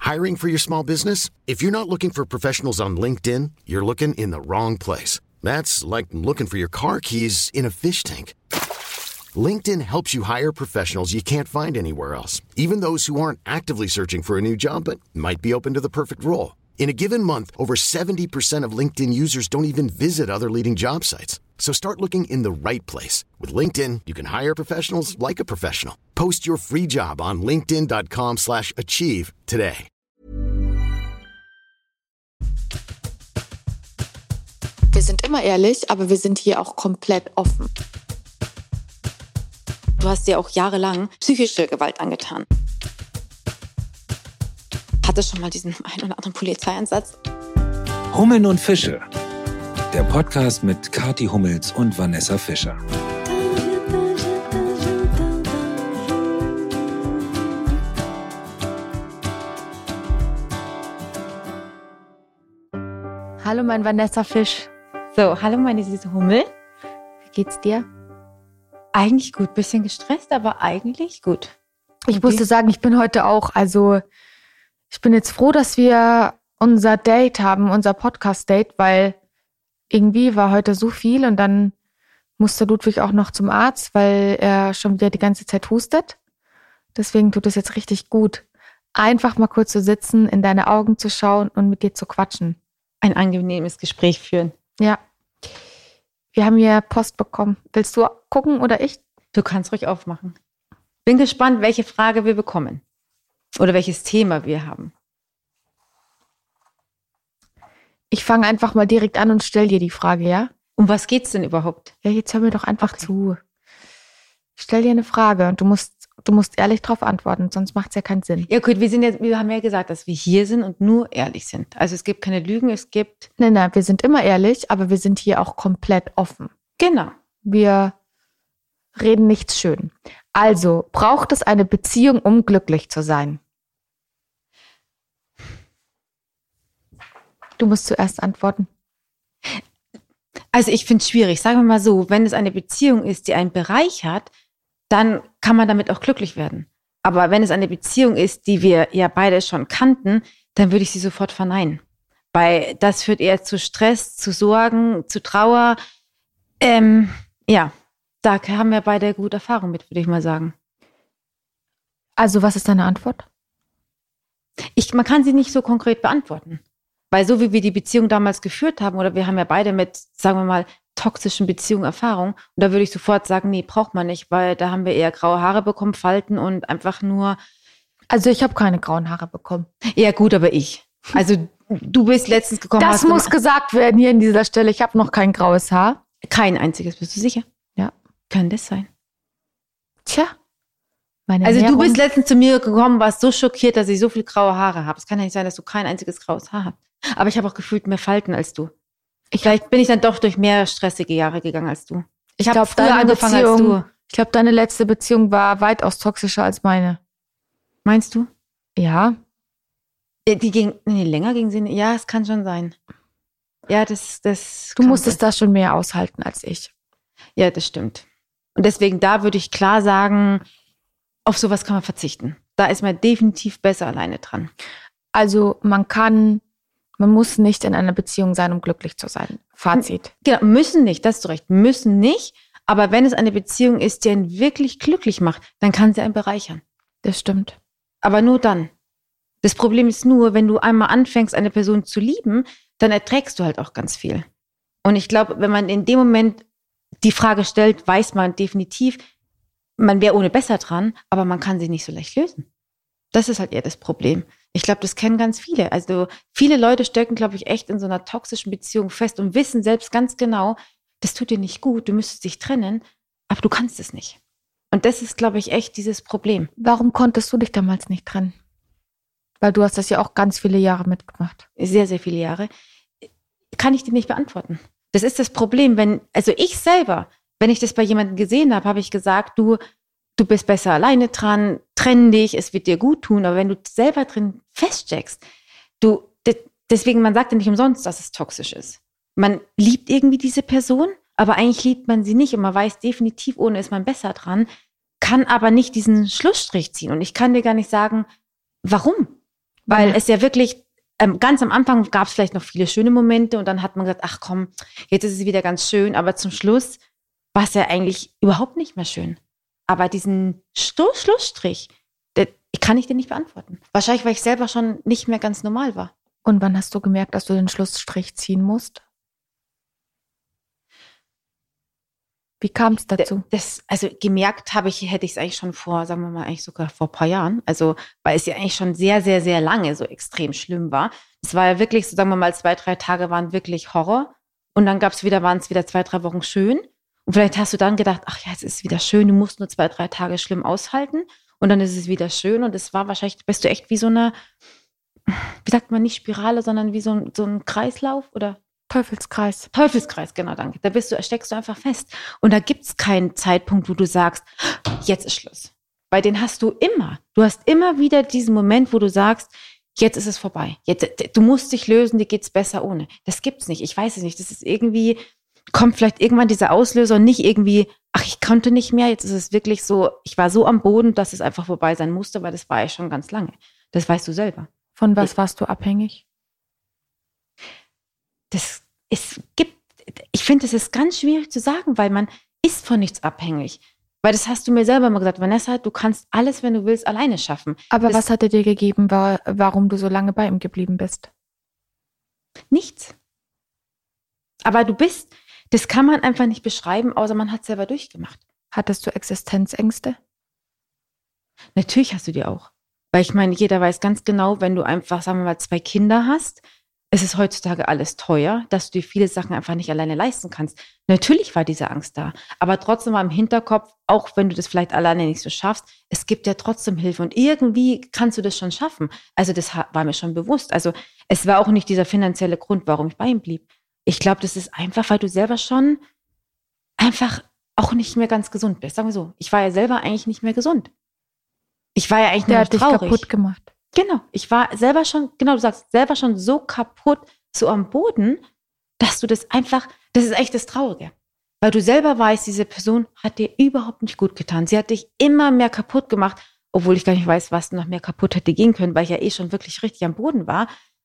Hiring for your small business? If you're not looking for professionals on LinkedIn, you're looking in the wrong place. That's like looking for your car keys in a fish tank. LinkedIn helps you hire professionals you can't find anywhere else, even those who aren't actively searching for a new job but might be open to the perfect role. In a given month, over 70% of LinkedIn users don't even visit other leading job sites. So start looking in the right place. With LinkedIn, you can hire professionals like a professional. Post your free job on linkedin.com/achieve today. Wir sind immer ehrlich, aber wir sind hier auch komplett offen. Du hast dir auch jahrelang psychische Gewalt angetan. Hattest schon mal diesen einen oder anderen Polizeieinsatz? Hummeln und Fische. Der Podcast mit Kathi Hummels und Vanessa Fischer. Hallo mein Vanessa Fisch. So, hallo meine süße Hummel. Wie geht's dir? Eigentlich gut, bisschen gestresst, aber eigentlich gut. Ich musste sagen, ich bin heute auch, ich bin jetzt froh, dass wir unser Date haben, unser Podcast-Date, weil irgendwie war heute so viel und dann musste Ludwig auch noch zum Arzt, weil er schon wieder die ganze Zeit hustet. Deswegen tut es jetzt richtig gut, einfach mal kurz zu sitzen, in deine Augen zu schauen und mit dir zu quatschen. Ein angenehmes Gespräch führen. Ja. Wir haben hier Post bekommen. Willst du gucken oder ich? Du kannst ruhig aufmachen. Bin gespannt, welche Frage wir bekommen. Oder welches Thema wir haben. Ich fange einfach mal direkt an und stell dir die Frage, ja? Um was geht's denn überhaupt? Ja, jetzt hör mir doch einfach zu. Ich stell dir eine Frage und du musst ehrlich drauf antworten, sonst macht es ja keinen Sinn. Ja gut, wir haben ja gesagt, dass wir hier sind und nur ehrlich sind. Also es gibt keine Lügen, es gibt... Nein, wir sind immer ehrlich, aber wir sind hier auch komplett offen. Genau. Wir reden nichts schön. Also, braucht es eine Beziehung, um glücklich zu sein? Du musst zuerst antworten. Also ich finde es schwierig. Sagen wir mal so, wenn es eine Beziehung ist, die einen bereichert, dann kann man damit auch glücklich werden. Aber wenn es eine Beziehung ist, die wir ja beide schon kannten, dann würde ich sie sofort verneinen. Weil das führt eher zu Stress, zu Sorgen, zu Trauer. Ja, da haben wir beide gute Erfahrungen mit, würde ich mal sagen. Also was ist deine Antwort? Man kann sie nicht so konkret beantworten. Weil so wie wir die Beziehung damals geführt haben, oder wir haben ja beide mit, sagen wir mal, toxischen Beziehungen Erfahrung, und da würde ich sofort sagen, nee, braucht man nicht, weil da haben wir eher graue Haare bekommen, Falten und einfach nur... Also ich habe keine grauen Haare bekommen. Ja gut, aber ich. Also du bist letztens gekommen... Das muss gesagt werden hier an dieser Stelle. Ich habe noch kein graues Haar. Kein einziges, bist du sicher? Ja. Kann das sein? Tja. Also du bist letztens zu mir gekommen, warst so schockiert, dass ich so viel graue Haare habe. Es kann ja nicht sein, dass du kein einziges graues Haar hast. Aber ich habe auch gefühlt mehr Falten als du. Vielleicht bin ich dann doch durch mehr stressige Jahre gegangen als du. Ich habe früher angefangen als du. Ich glaube, deine letzte Beziehung war weitaus toxischer als meine. Meinst du? Ja. Länger ging sie nicht. Ja, es kann schon sein. Ja, das Du musstest da schon mehr aushalten als ich. Ja, das stimmt. Und deswegen, da würde ich klar sagen, auf sowas kann man verzichten. Da ist man definitiv besser alleine dran. Also man muss nicht in einer Beziehung sein, um glücklich zu sein. Fazit. Genau, müssen nicht, das hast du recht, müssen nicht. Aber wenn es eine Beziehung ist, die einen wirklich glücklich macht, dann kann sie einen bereichern. Das stimmt. Aber nur dann. Das Problem ist nur, wenn du einmal anfängst, eine Person zu lieben, dann erträgst du halt auch ganz viel. Und ich glaube, wenn man in dem Moment die Frage stellt, weiß man definitiv, man wäre ohne besser dran, aber man kann sie nicht so leicht lösen. Das ist halt eher das Problem. Ich glaube, das kennen ganz viele. Also viele Leute stecken, glaube ich, echt in so einer toxischen Beziehung fest und wissen selbst ganz genau, das tut dir nicht gut, du müsstest dich trennen, aber du kannst es nicht. Und das ist, glaube ich, echt dieses Problem. Warum konntest du dich damals nicht trennen? Weil du hast das ja auch ganz viele Jahre mitgemacht. Sehr, sehr viele Jahre. Kann ich dir nicht beantworten. Das ist das Problem. Ich selber, wenn ich das bei jemandem gesehen habe, habe ich gesagt, du bist besser alleine dran, trenn dich, es wird dir gut tun. Aber wenn du selber drin feststeckst, deswegen, man sagt ja nicht umsonst, dass es toxisch ist. Man liebt irgendwie diese Person, aber eigentlich liebt man sie nicht und man weiß definitiv, ohne ist man besser dran, kann aber nicht diesen Schlussstrich ziehen. Und ich kann dir gar nicht sagen, warum. Weil es ja wirklich, ganz am Anfang gab es vielleicht noch viele schöne Momente und dann hat man gesagt, ach komm, jetzt ist es wieder ganz schön. Aber zum Schluss war es ja eigentlich überhaupt nicht mehr schön. Aber diesen Schlussstrich, kann ich dir nicht beantworten. Wahrscheinlich, weil ich selber schon nicht mehr ganz normal war. Und wann hast du gemerkt, dass du den Schlussstrich ziehen musst? Wie kam es dazu? Also gemerkt hätte ich es eigentlich schon sagen wir mal, eigentlich sogar vor ein paar Jahren. Also, weil es ja eigentlich schon sehr, sehr, sehr lange so extrem schlimm war. Es war ja wirklich, so sagen wir mal, 2-3 Tage waren wirklich Horror. Und dann waren es wieder 2-3 Wochen schön. Und vielleicht hast du dann gedacht, ach ja, es ist wieder schön, du musst nur 2-3 Tage schlimm aushalten. Und dann ist es wieder schön. Und es war wahrscheinlich, bist du echt wie so eine, wie sagt man, nicht Spirale, sondern wie so ein Kreislauf oder? Teufelskreis. Teufelskreis, genau, danke. Da steckst du einfach fest. Und da gibt es keinen Zeitpunkt, wo du sagst, jetzt ist Schluss. Weil den hast du immer. Du hast immer wieder diesen Moment, wo du sagst, jetzt ist es vorbei. Du musst dich lösen, dir geht's besser ohne. Das gibt's nicht. Ich weiß es nicht. Das ist irgendwie, kommt vielleicht irgendwann dieser Auslöser und nicht irgendwie, ach, ich konnte nicht mehr. Jetzt ist es wirklich so, ich war so am Boden, dass es einfach vorbei sein musste, weil das war ja schon ganz lange. Das weißt du selber. Von was warst du abhängig? Ich finde, das ist ganz schwierig zu sagen, weil man ist von nichts abhängig. Weil das hast du mir selber mal gesagt, Vanessa, du kannst alles, wenn du willst, alleine schaffen. Aber was hat er dir gegeben, warum du so lange bei ihm geblieben bist? Nichts. Aber das kann man einfach nicht beschreiben, außer man hat es selber durchgemacht. Hattest du Existenzängste? Natürlich hast du die auch. Weil ich meine, jeder weiß ganz genau, wenn du einfach, sagen wir mal, 2 Kinder hast, es ist heutzutage alles teuer, dass du dir viele Sachen einfach nicht alleine leisten kannst. Natürlich war diese Angst da, aber trotzdem war im Hinterkopf, auch wenn du das vielleicht alleine nicht so schaffst, es gibt ja trotzdem Hilfe und irgendwie kannst du das schon schaffen. Also das war mir schon bewusst. Also es war auch nicht dieser finanzielle Grund, warum ich bei ihm blieb. Ich glaube, das ist einfach, weil du selber schon einfach auch nicht mehr ganz gesund bist. Sagen wir so, ich war ja selber eigentlich nicht mehr gesund. Ich war ja eigentlich nur noch traurig. Der hat dich kaputt gemacht. Genau, ich war selber schon, genau, du sagst, selber schon so kaputt, so am Boden, dass du das ist echt das Traurige. Weil du selber weißt, diese Person hat dir überhaupt nicht gut getan. Sie hat dich immer mehr kaputt gemacht, obwohl ich gar nicht weiß, was noch mehr kaputt hätte gehen können, weil ich ja schon wirklich richtig am Boden war.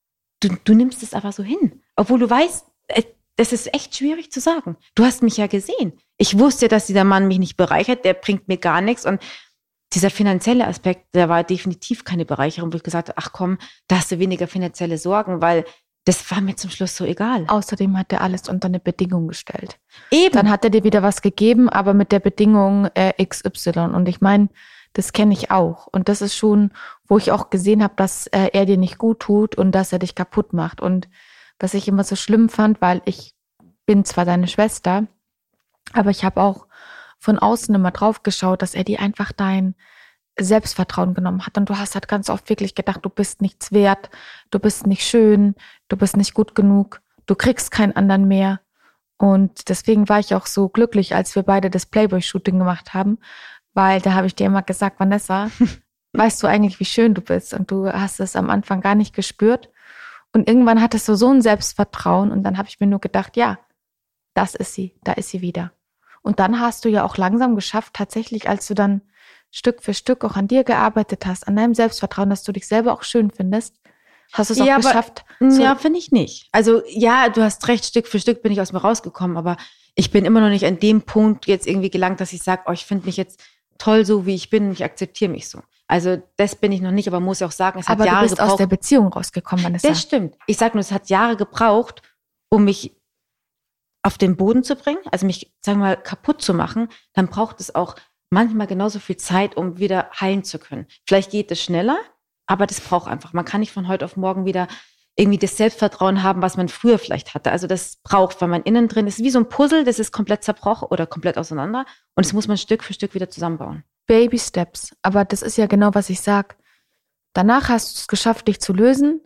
Du nimmst es aber so hin, obwohl du weißt, das ist echt schwierig zu sagen. Du hast mich ja gesehen. Ich wusste, dass dieser Mann mich nicht bereichert, der bringt mir gar nichts und dieser finanzielle Aspekt, der war definitiv keine Bereicherung, wo ich gesagt habe, ach komm, da hast du weniger finanzielle Sorgen, weil das war mir zum Schluss so egal. Außerdem hat er alles unter eine Bedingung gestellt. Eben. Dann hat er dir wieder was gegeben, aber mit der Bedingung XY. Und ich meine, das kenne ich auch. Und das ist schon, wo ich auch gesehen habe, dass er dir nicht gut tut und dass er dich kaputt macht. Und was ich immer so schlimm fand, weil ich bin zwar deine Schwester, aber ich habe auch von außen immer drauf geschaut, dass er dir einfach dein Selbstvertrauen genommen hat. Und du hast halt ganz oft wirklich gedacht, du bist nichts wert, du bist nicht schön, du bist nicht gut genug, du kriegst keinen anderen mehr. Und deswegen war ich auch so glücklich, als wir beide das Playboy-Shooting gemacht haben, weil da habe ich dir immer gesagt, Vanessa, weißt du eigentlich, wie schön du bist? Und du hast es am Anfang gar nicht gespürt. Und irgendwann hattest du so ein Selbstvertrauen und dann habe ich mir nur gedacht, ja, das ist sie, da ist sie wieder. Und dann hast du ja auch langsam geschafft, tatsächlich, als du dann Stück für Stück auch an dir gearbeitet hast, an deinem Selbstvertrauen, dass du dich selber auch schön findest, hast du es auch geschafft. Ja, finde ich nicht. Also ja, du hast recht, Stück für Stück bin ich aus mir rausgekommen, aber ich bin immer noch nicht an dem Punkt jetzt irgendwie gelangt, dass ich sage, oh, ich finde mich jetzt toll so, wie ich bin und ich akzeptiere mich so. Also das bin ich noch nicht, aber muss auch sagen, es hat Jahre gebraucht. Aber du bist aus der Beziehung rausgekommen, Vanessa. Das stimmt. Ich sage nur, es hat Jahre gebraucht, um mich auf den Boden zu bringen, also mich, sagen wir mal, kaputt zu machen. Dann braucht es auch manchmal genauso viel Zeit, um wieder heilen zu können. Vielleicht geht es schneller, aber das braucht einfach. Man kann nicht von heute auf morgen wieder irgendwie das Selbstvertrauen haben, was man früher vielleicht hatte. Also das braucht, weil man innen drin ist, wie so ein Puzzle, das ist komplett zerbrochen oder komplett auseinander und das muss man Stück für Stück wieder zusammenbauen. Baby Steps, aber das ist ja genau, was ich sag. Danach hast du es geschafft, dich zu lösen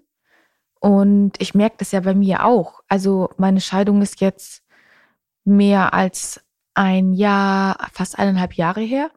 und ich merke das ja bei mir auch. Also meine Scheidung ist jetzt mehr als ein Jahr, fast 1,5 Jahre her.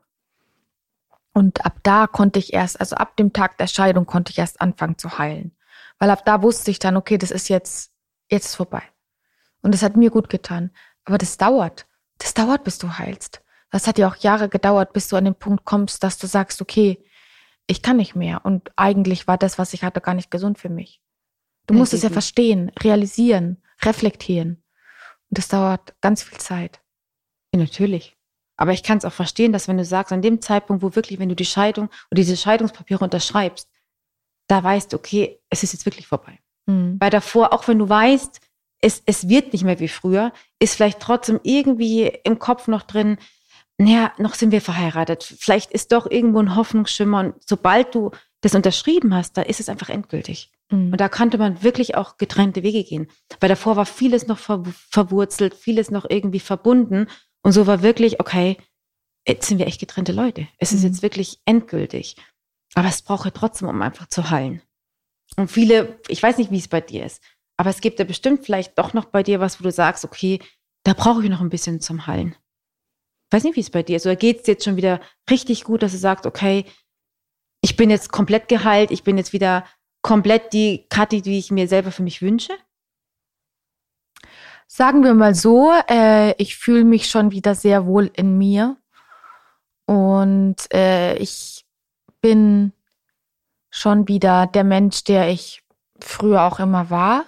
Und ab da konnte ich erst, also ab dem Tag der Scheidung konnte ich erst anfangen zu heilen. Weil ab da wusste ich dann, okay, das ist jetzt ist vorbei. Und das hat mir gut getan. Aber das dauert, bis du heilst. Das hat ja auch Jahre gedauert, bis du an den Punkt kommst, dass du sagst, okay, ich kann nicht mehr. Und eigentlich war das, was ich hatte, gar nicht gesund für mich. Du Nee, musst es ja definitiv. verstehen, realisieren, reflektieren. Und das dauert ganz viel Zeit. Ja, natürlich. Aber ich kann es auch verstehen, dass wenn du sagst, an dem Zeitpunkt, wo wirklich, wenn du die Scheidung oder diese Scheidungspapiere unterschreibst, da weißt du, okay, es ist jetzt wirklich vorbei. Weil davor, auch wenn du weißt, es wird nicht mehr wie früher, ist vielleicht trotzdem irgendwie im Kopf noch drin, naja, noch sind wir verheiratet. Vielleicht ist doch irgendwo ein Hoffnungsschimmer. Und sobald du das unterschrieben hast, da ist es einfach endgültig. Und da konnte man wirklich auch getrennte Wege gehen. Weil davor war vieles noch verwurzelt, vieles noch irgendwie verbunden. Und so war wirklich, okay, jetzt sind wir echt getrennte Leute. Es ist jetzt wirklich endgültig. Aber es braucht ja trotzdem, um einfach zu heilen. Und viele, ich weiß nicht, wie es bei dir ist, aber es gibt ja bestimmt vielleicht doch noch bei dir was, wo du sagst, okay, da brauche ich noch ein bisschen zum Heilen. Ich weiß nicht, wie es bei dir ist. Oder geht es jetzt schon wieder richtig gut, dass du sagst, okay, ich bin jetzt komplett geheilt, ich bin jetzt wieder komplett die Kathi, die ich mir selber für mich wünsche? Sagen wir mal so, ich fühle mich schon wieder sehr wohl in mir. Und ich bin schon wieder der Mensch, der ich früher auch immer war.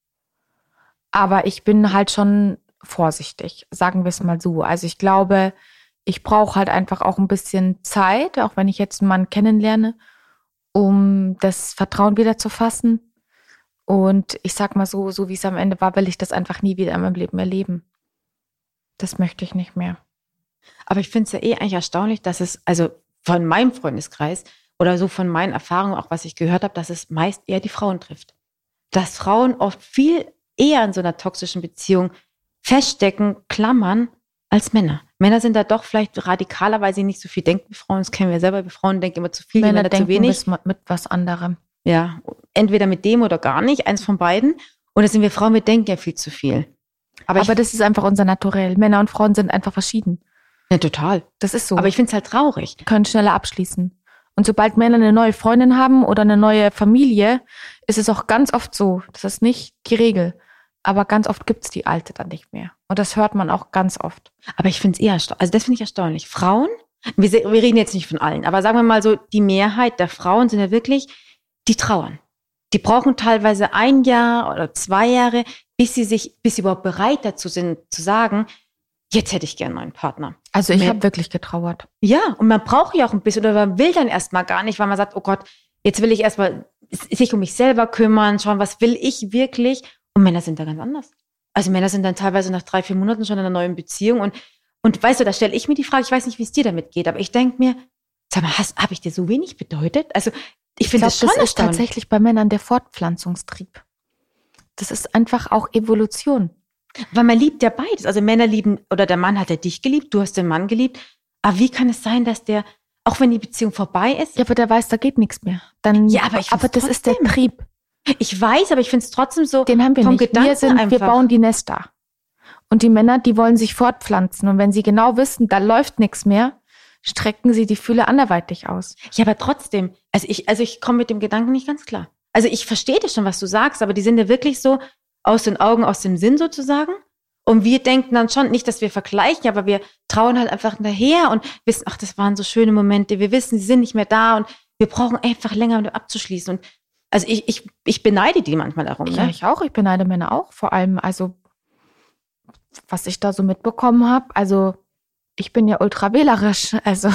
Aber ich bin halt schon vorsichtig, sagen wir es mal so. Also ich glaube, ich brauche halt einfach auch ein bisschen Zeit, auch wenn ich jetzt einen Mann kennenlerne, um das Vertrauen wieder zu fassen. Und ich sag mal so wie es am Ende war, will ich das einfach nie wieder in meinem Leben erleben. Das möchte ich nicht mehr. Aber ich finde es ja eigentlich erstaunlich, dass es, also von meinem Freundeskreis oder so von meinen Erfahrungen, auch was ich gehört habe, dass es meist eher die Frauen trifft. Dass Frauen oft viel eher in so einer toxischen Beziehung feststecken, klammern, als Männer. Männer sind da doch vielleicht radikaler, weil sie nicht so viel denken wie Frauen. Das kennen wir selber. Wir Frauen denken immer zu viel, Männer Männer zu denken wenig. mit was anderem. Ja, entweder mit dem oder gar nicht, eins von beiden. Oder sind wir Frauen, wir denken ja viel zu viel. Aber das ist einfach unser Naturell. Männer und Frauen sind einfach verschieden. Ja, total. Das ist so. Aber ich finde es halt traurig. Können schneller abschließen. Und sobald Männer eine neue Freundin haben oder eine neue Familie, ist es auch ganz oft so. Das ist nicht die Regel. Aber ganz oft gibt's die alte dann nicht mehr. Und das hört man auch ganz oft. Aber ich finde es eher erstaunlich. Also das finde ich erstaunlich. Frauen, wir reden jetzt nicht von allen, aber sagen wir mal so, die Mehrheit der Frauen sind ja wirklich, die trauern. Die brauchen teilweise 1 Jahr oder 2 Jahre, bis sie überhaupt bereit dazu sind, zu sagen, jetzt hätte ich gerne einen neuen Partner. Also ich habe wirklich getrauert. Ja, und man braucht ja auch ein bisschen, oder man will dann erstmal gar nicht, weil man sagt, oh Gott, jetzt will ich erstmal sich um mich selber kümmern, schauen, was will ich wirklich? Und Männer sind da ganz anders. Also Männer sind dann teilweise nach 3-4 Monaten schon in einer neuen Beziehung. Und weißt du, da stelle ich mir die Frage, ich weiß nicht, wie es dir damit geht, aber ich denke mir, sag mal, habe ich dir so wenig bedeutet? Also ich finde das schon das ist erstaunlich. tatsächlich bei Männern der Fortpflanzungstrieb. Das ist einfach auch Evolution. Weil man liebt ja beides. Also Männer lieben, oder der Mann hat ja dich geliebt, du hast den Mann geliebt. Aber wie kann es sein, dass der, auch wenn die Beziehung vorbei ist, Ja, aber der weiß, da geht nichts mehr. Dann, Ja, aber ich find's das ist der trotzdem. Trieb. ich weiß, aber ich finde es trotzdem so, Den haben wir vom nicht. Gedanken Wir einfach. bauen die Nester. Und die Männer, die wollen sich fortpflanzen. Und wenn sie genau wissen, da läuft nichts mehr, strecken sie die Fühler anderweitig aus. Ja, aber trotzdem, also ich komme mit dem Gedanken nicht ganz klar. Also ich verstehe das schon, was du sagst, aber die sind ja wirklich so aus den Augen, aus dem Sinn sozusagen. Und wir denken dann schon, nicht, dass wir vergleichen, aber wir trauen halt einfach hinterher und wissen, ach, das waren so schöne Momente. Wir wissen, sie sind nicht mehr da und wir brauchen einfach länger, um abzuschließen. Und also ich beneide die manchmal darum. Ja, Ne? ich auch. Ich beneide Männer auch. Vor allem, also, was ich da so mitbekommen habe. Also, ich bin ja ultra wählerisch. Also,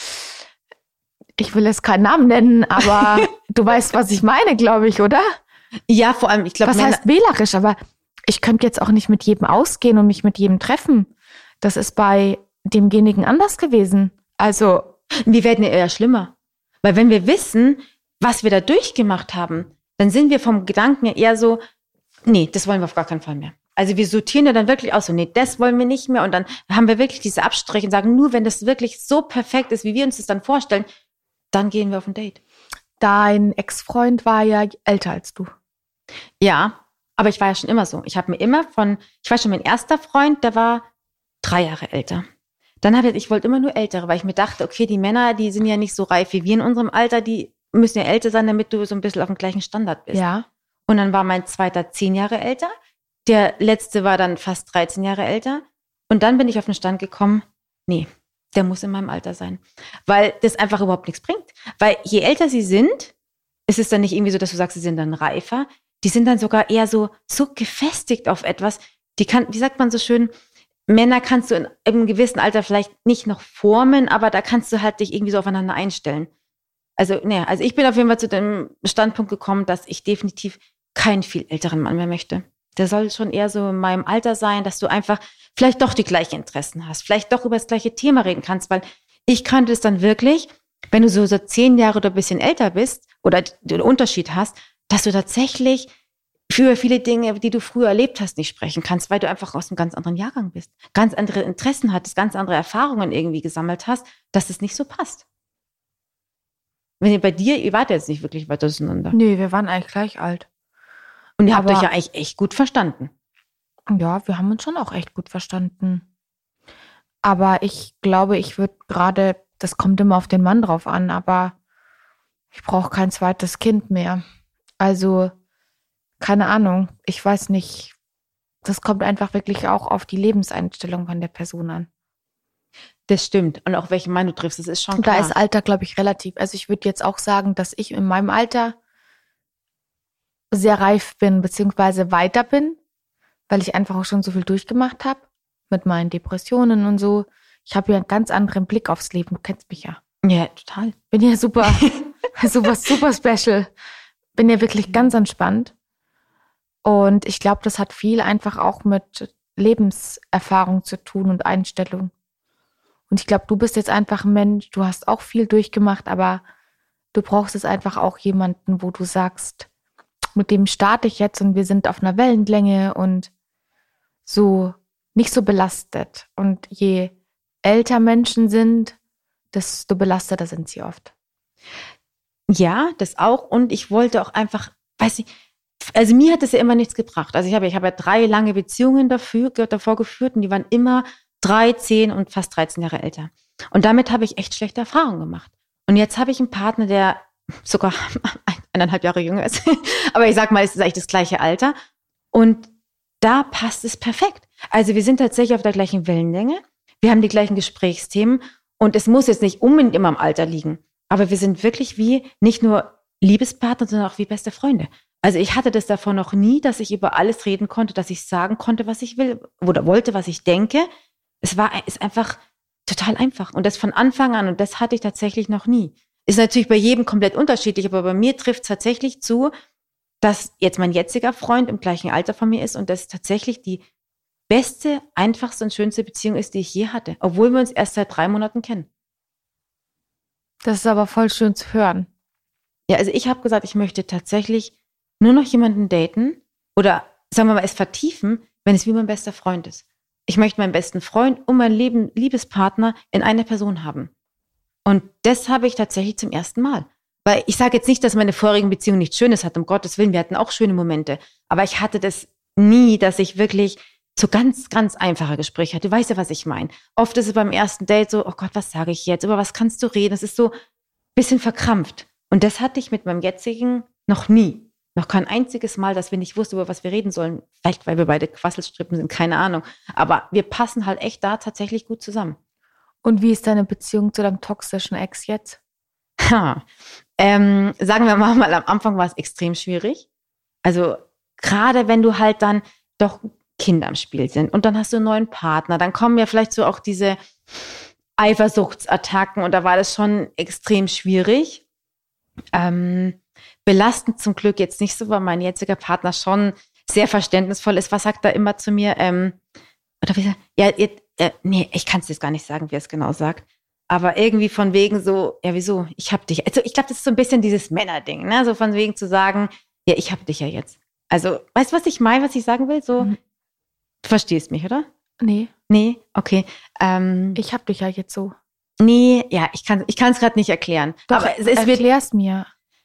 ich will jetzt keinen Namen nennen, aber du weißt, was ich meine, glaube ich, oder? Ja, vor allem, ich glaube, Was heißt wählerisch? Aber ich könnte jetzt auch nicht mit jedem ausgehen und mich mit jedem treffen. Das ist bei demjenigen anders gewesen. Also, wir werden ja eher schlimmer. Weil wenn wir wissen, was wir da durchgemacht haben, dann sind wir vom Gedanken ja eher so, nee, das wollen wir auf gar keinen Fall mehr. Also wir sortieren ja dann wirklich aus, so, nee, das wollen wir nicht mehr. Und dann haben wir wirklich diese Abstriche und sagen, nur wenn das wirklich so perfekt ist, wie wir uns das dann vorstellen, dann gehen wir auf ein Date. dein Ex-Freund war ja älter als du. Ja, aber ich war ja schon immer so. Ich war schon mein erster Freund, der war 3 Jahre älter. Dann ich wollte immer nur Ältere, weil ich mir dachte, okay, die Männer, die sind ja nicht so reif wie wir in unserem Alter, die müssen ja älter sein, damit du so ein bisschen auf dem gleichen Standard bist. Ja. Und dann war mein zweiter 10 Jahre älter. Der letzte war dann fast 13 Jahre älter. Und dann bin ich auf den Stand gekommen, nee, der muss in meinem Alter sein. Weil das einfach überhaupt nichts bringt. Weil je älter sie sind, ist es dann nicht irgendwie so, dass du sagst, sie sind dann reifer. Die sind dann sogar eher so gefestigt auf etwas. Wie sagt man so schön, Männer kannst du in einem gewissen Alter vielleicht nicht noch formen, aber da kannst du halt dich irgendwie so aufeinander einstellen. Also ich bin auf jeden Fall zu dem Standpunkt gekommen, dass ich definitiv keinen viel älteren Mann mehr möchte. Der soll schon eher so in meinem Alter sein, dass du einfach vielleicht doch die gleichen Interessen hast, vielleicht doch über das gleiche Thema reden kannst, weil ich kannte es dann wirklich, wenn du so 10 Jahre oder ein bisschen älter bist oder den Unterschied hast, dass du tatsächlich für viele Dinge, die du früher erlebt hast, nicht sprechen kannst, weil du einfach aus einem ganz anderen Jahrgang bist, ganz andere Interessen hattest, ganz andere Erfahrungen irgendwie gesammelt hast, dass es nicht so passt. Wenn ihr wart jetzt nicht wirklich weit auseinander. Nee, wir waren eigentlich gleich alt. Und ihr habt euch ja eigentlich echt gut verstanden. Ja, wir haben uns schon auch echt gut verstanden. Aber ich glaube, ich würde gerade, das kommt immer auf den Mann drauf an, aber ich brauche kein zweites Kind mehr. Also, keine Ahnung, ich weiß nicht. Das kommt einfach wirklich auch auf die Lebenseinstellung von der Person an. Das stimmt. Und auch welchen Mann du triffst, das ist schon klar. Da ist Alter, glaube ich, relativ. Also ich würde jetzt auch sagen, dass ich in meinem Alter sehr reif bin, beziehungsweise weiter bin, weil ich einfach auch schon so viel durchgemacht habe mit meinen Depressionen und so. Ich habe ja einen ganz anderen Blick aufs Leben. Du kennst mich ja. Ja, total. Bin ja super special. Bin ja wirklich ganz entspannt. Und ich glaube, das hat viel einfach auch mit Lebenserfahrung zu tun und Einstellung. Und ich glaube, du bist jetzt einfach ein Mensch, du hast auch viel durchgemacht, aber du brauchst jetzt einfach auch jemanden, wo du sagst, mit dem starte ich jetzt und wir sind auf einer Wellenlänge und so nicht so belastet. Und je älter Menschen sind, desto belasteter sind sie oft. Ja, das auch. Und ich wollte auch einfach, also mir hat das ja immer nichts gebracht. Also ich habe ja 3 lange Beziehungen davor geführt und die waren immer 3, 10 und fast 13 Jahre älter. Und damit habe ich echt schlechte Erfahrungen gemacht. Und jetzt habe ich einen Partner, der sogar 1,5 Jahre jünger ist. Aber ich sag mal, es ist eigentlich das gleiche Alter. Und da passt es perfekt. Also wir sind tatsächlich auf der gleichen Wellenlänge. Wir haben die gleichen Gesprächsthemen. Und es muss jetzt nicht unbedingt immer im Alter liegen. Aber wir sind wirklich wie nicht nur Liebespartner, sondern auch wie beste Freunde. Also ich hatte das davor noch nie, dass ich über alles reden konnte, dass ich sagen konnte, was ich will oder wollte, was ich denke. Ist einfach total einfach. Und das von Anfang an. Und das hatte ich tatsächlich noch nie. Ist natürlich bei jedem komplett unterschiedlich, aber bei mir trifft es tatsächlich zu, dass jetzt mein jetziger Freund im gleichen Alter von mir ist und das tatsächlich die beste, einfachste und schönste Beziehung ist, die ich je hatte. Obwohl wir uns erst seit 3 Monaten kennen. Das ist aber voll schön zu hören. Ja, also ich habe gesagt, ich möchte tatsächlich nur noch jemanden daten oder sagen wir mal es vertiefen, wenn es wie mein bester Freund ist. Ich möchte meinen besten Freund und meinen Liebespartner in einer Person haben. Und das habe ich tatsächlich zum ersten Mal. Weil ich sage jetzt nicht, dass meine vorigen Beziehungen nichts Schönes hatten, um Gottes Willen, wir hatten auch schöne Momente. Aber ich hatte das nie, dass ich wirklich so ganz, ganz einfache Gespräche hatte. Du weißt ja, was ich meine. Oft ist es beim ersten Date so, oh Gott, was sage ich jetzt? Über was kannst du reden? Es ist so ein bisschen verkrampft. Und das hatte ich mit meinem jetzigen noch nie. Noch kein einziges Mal, dass wir nicht wussten, über was wir reden sollen. Vielleicht, weil wir beide Quasselstrippen sind, keine Ahnung. Aber wir passen halt echt da tatsächlich gut zusammen. Und wie ist deine Beziehung zu deinem toxischen Ex jetzt? Sagen wir mal, am Anfang war es extrem schwierig. Also gerade wenn du halt dann doch Kinder im Spiel sind und dann hast du einen neuen Partner, dann kommen ja vielleicht so auch diese Eifersuchtsattacken und da war das schon extrem schwierig. Belastend zum Glück jetzt nicht so, weil mein jetziger Partner schon sehr verständnisvoll ist. Was sagt er immer zu mir? Oder wie sagt nee, ich kann es jetzt gar nicht sagen, wie er es genau sagt. Aber irgendwie von wegen so, ja, wieso? Ich hab dich. Also ich glaube, das ist so ein bisschen dieses Männerding, ne? So von wegen zu sagen, ja, ich hab dich ja jetzt. Also, weißt du, was ich meine, was ich sagen will? So, du verstehst mich, oder? Nee. Nee? Okay. Ich hab dich ja jetzt so. Nee, ja, ich kann es gerade nicht erklären. Doch, aber erklär's mir.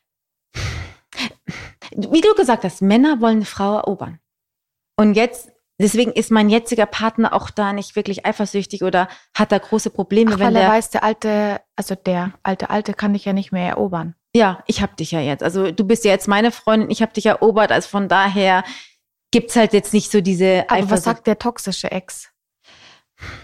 Wie du gesagt hast, Männer wollen eine Frau erobern. Und jetzt, deswegen ist mein jetziger Partner auch da nicht wirklich eifersüchtig oder hat da große Probleme. Ach, weil er weiß, der alte kann dich ja nicht mehr erobern. Ja, ich hab dich ja jetzt. Also du bist ja jetzt meine Freundin, ich hab dich erobert. Also von daher gibt's halt jetzt nicht so diese Aber was sagt der toxische Ex?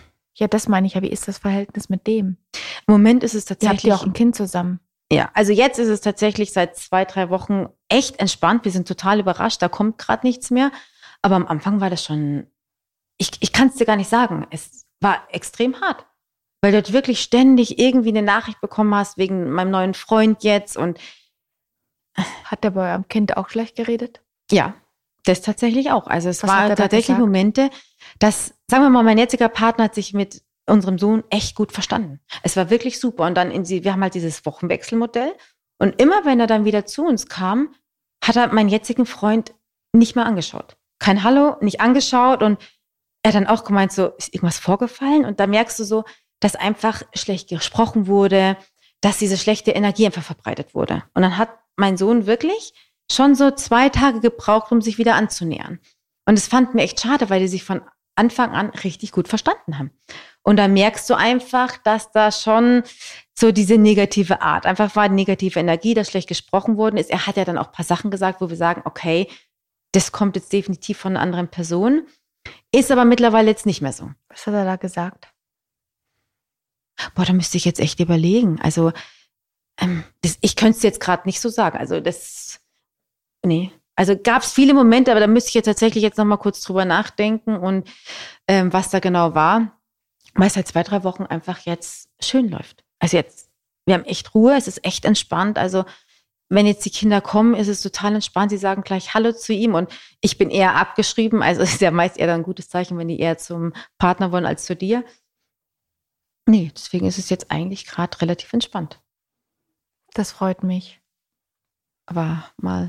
Ja, das meine ich ja. Wie ist das Verhältnis mit dem? Im Moment ist es Ihr habt tatsächlich... ja auch ein Kind zusammen. Ja, also jetzt ist es tatsächlich seit 2-3 Wochen echt entspannt. Wir sind total überrascht, da kommt gerade nichts mehr. Aber am Anfang war das schon, ich kann es dir gar nicht sagen, es war extrem hart. Weil du dort wirklich ständig irgendwie eine Nachricht bekommen hast, wegen meinem neuen Freund jetzt. Und Hat der bei eurem Kind auch schlecht geredet? ja, das tatsächlich auch. Also es Was hat war er da tatsächlich gesagt? Momente, dass, sagen wir mal, mein jetziger Partner hat sich mit unserem Sohn echt gut verstanden. Es war wirklich super. Und dann wir haben halt dieses Wochenwechselmodell. Und immer wenn er dann wieder zu uns kam, hat er meinen jetzigen Freund nicht mehr angeschaut. Kein Hallo, nicht angeschaut. Und er hat dann auch gemeint, so, ist irgendwas vorgefallen? Und da merkst du so, dass einfach schlecht gesprochen wurde, dass diese schlechte Energie einfach verbreitet wurde. Und dann hat mein Sohn wirklich schon so 2 Tage gebraucht, um sich wieder anzunähern. Und es fand mir echt schade, weil die sich von Anfang an richtig gut verstanden haben. Und da merkst du einfach, dass da schon so diese negative Art, einfach war negative Energie, dass schlecht gesprochen worden ist. Er hat ja dann auch ein paar Sachen gesagt, wo wir sagen, okay, das kommt jetzt definitiv von einer anderen Person. Ist aber mittlerweile jetzt nicht mehr so. Was hat er da gesagt? Boah, da müsste ich jetzt echt überlegen. Also, ich könnte es jetzt gerade nicht so sagen. Also, nee. Also gab es viele Momente, aber da müsste ich jetzt tatsächlich noch mal kurz drüber nachdenken und was da genau war. Weil es seit 2-3 Wochen einfach jetzt schön läuft. Also jetzt, wir haben echt Ruhe, es ist echt entspannt. Also wenn jetzt die Kinder kommen, ist es total entspannt. Sie sagen gleich Hallo zu ihm und ich bin eher abgeschrieben. Also es ist ja meist eher dann ein gutes Zeichen, wenn die eher zum Partner wollen als zu dir. Nee, deswegen ist es jetzt eigentlich gerade relativ entspannt. Das freut mich. Aber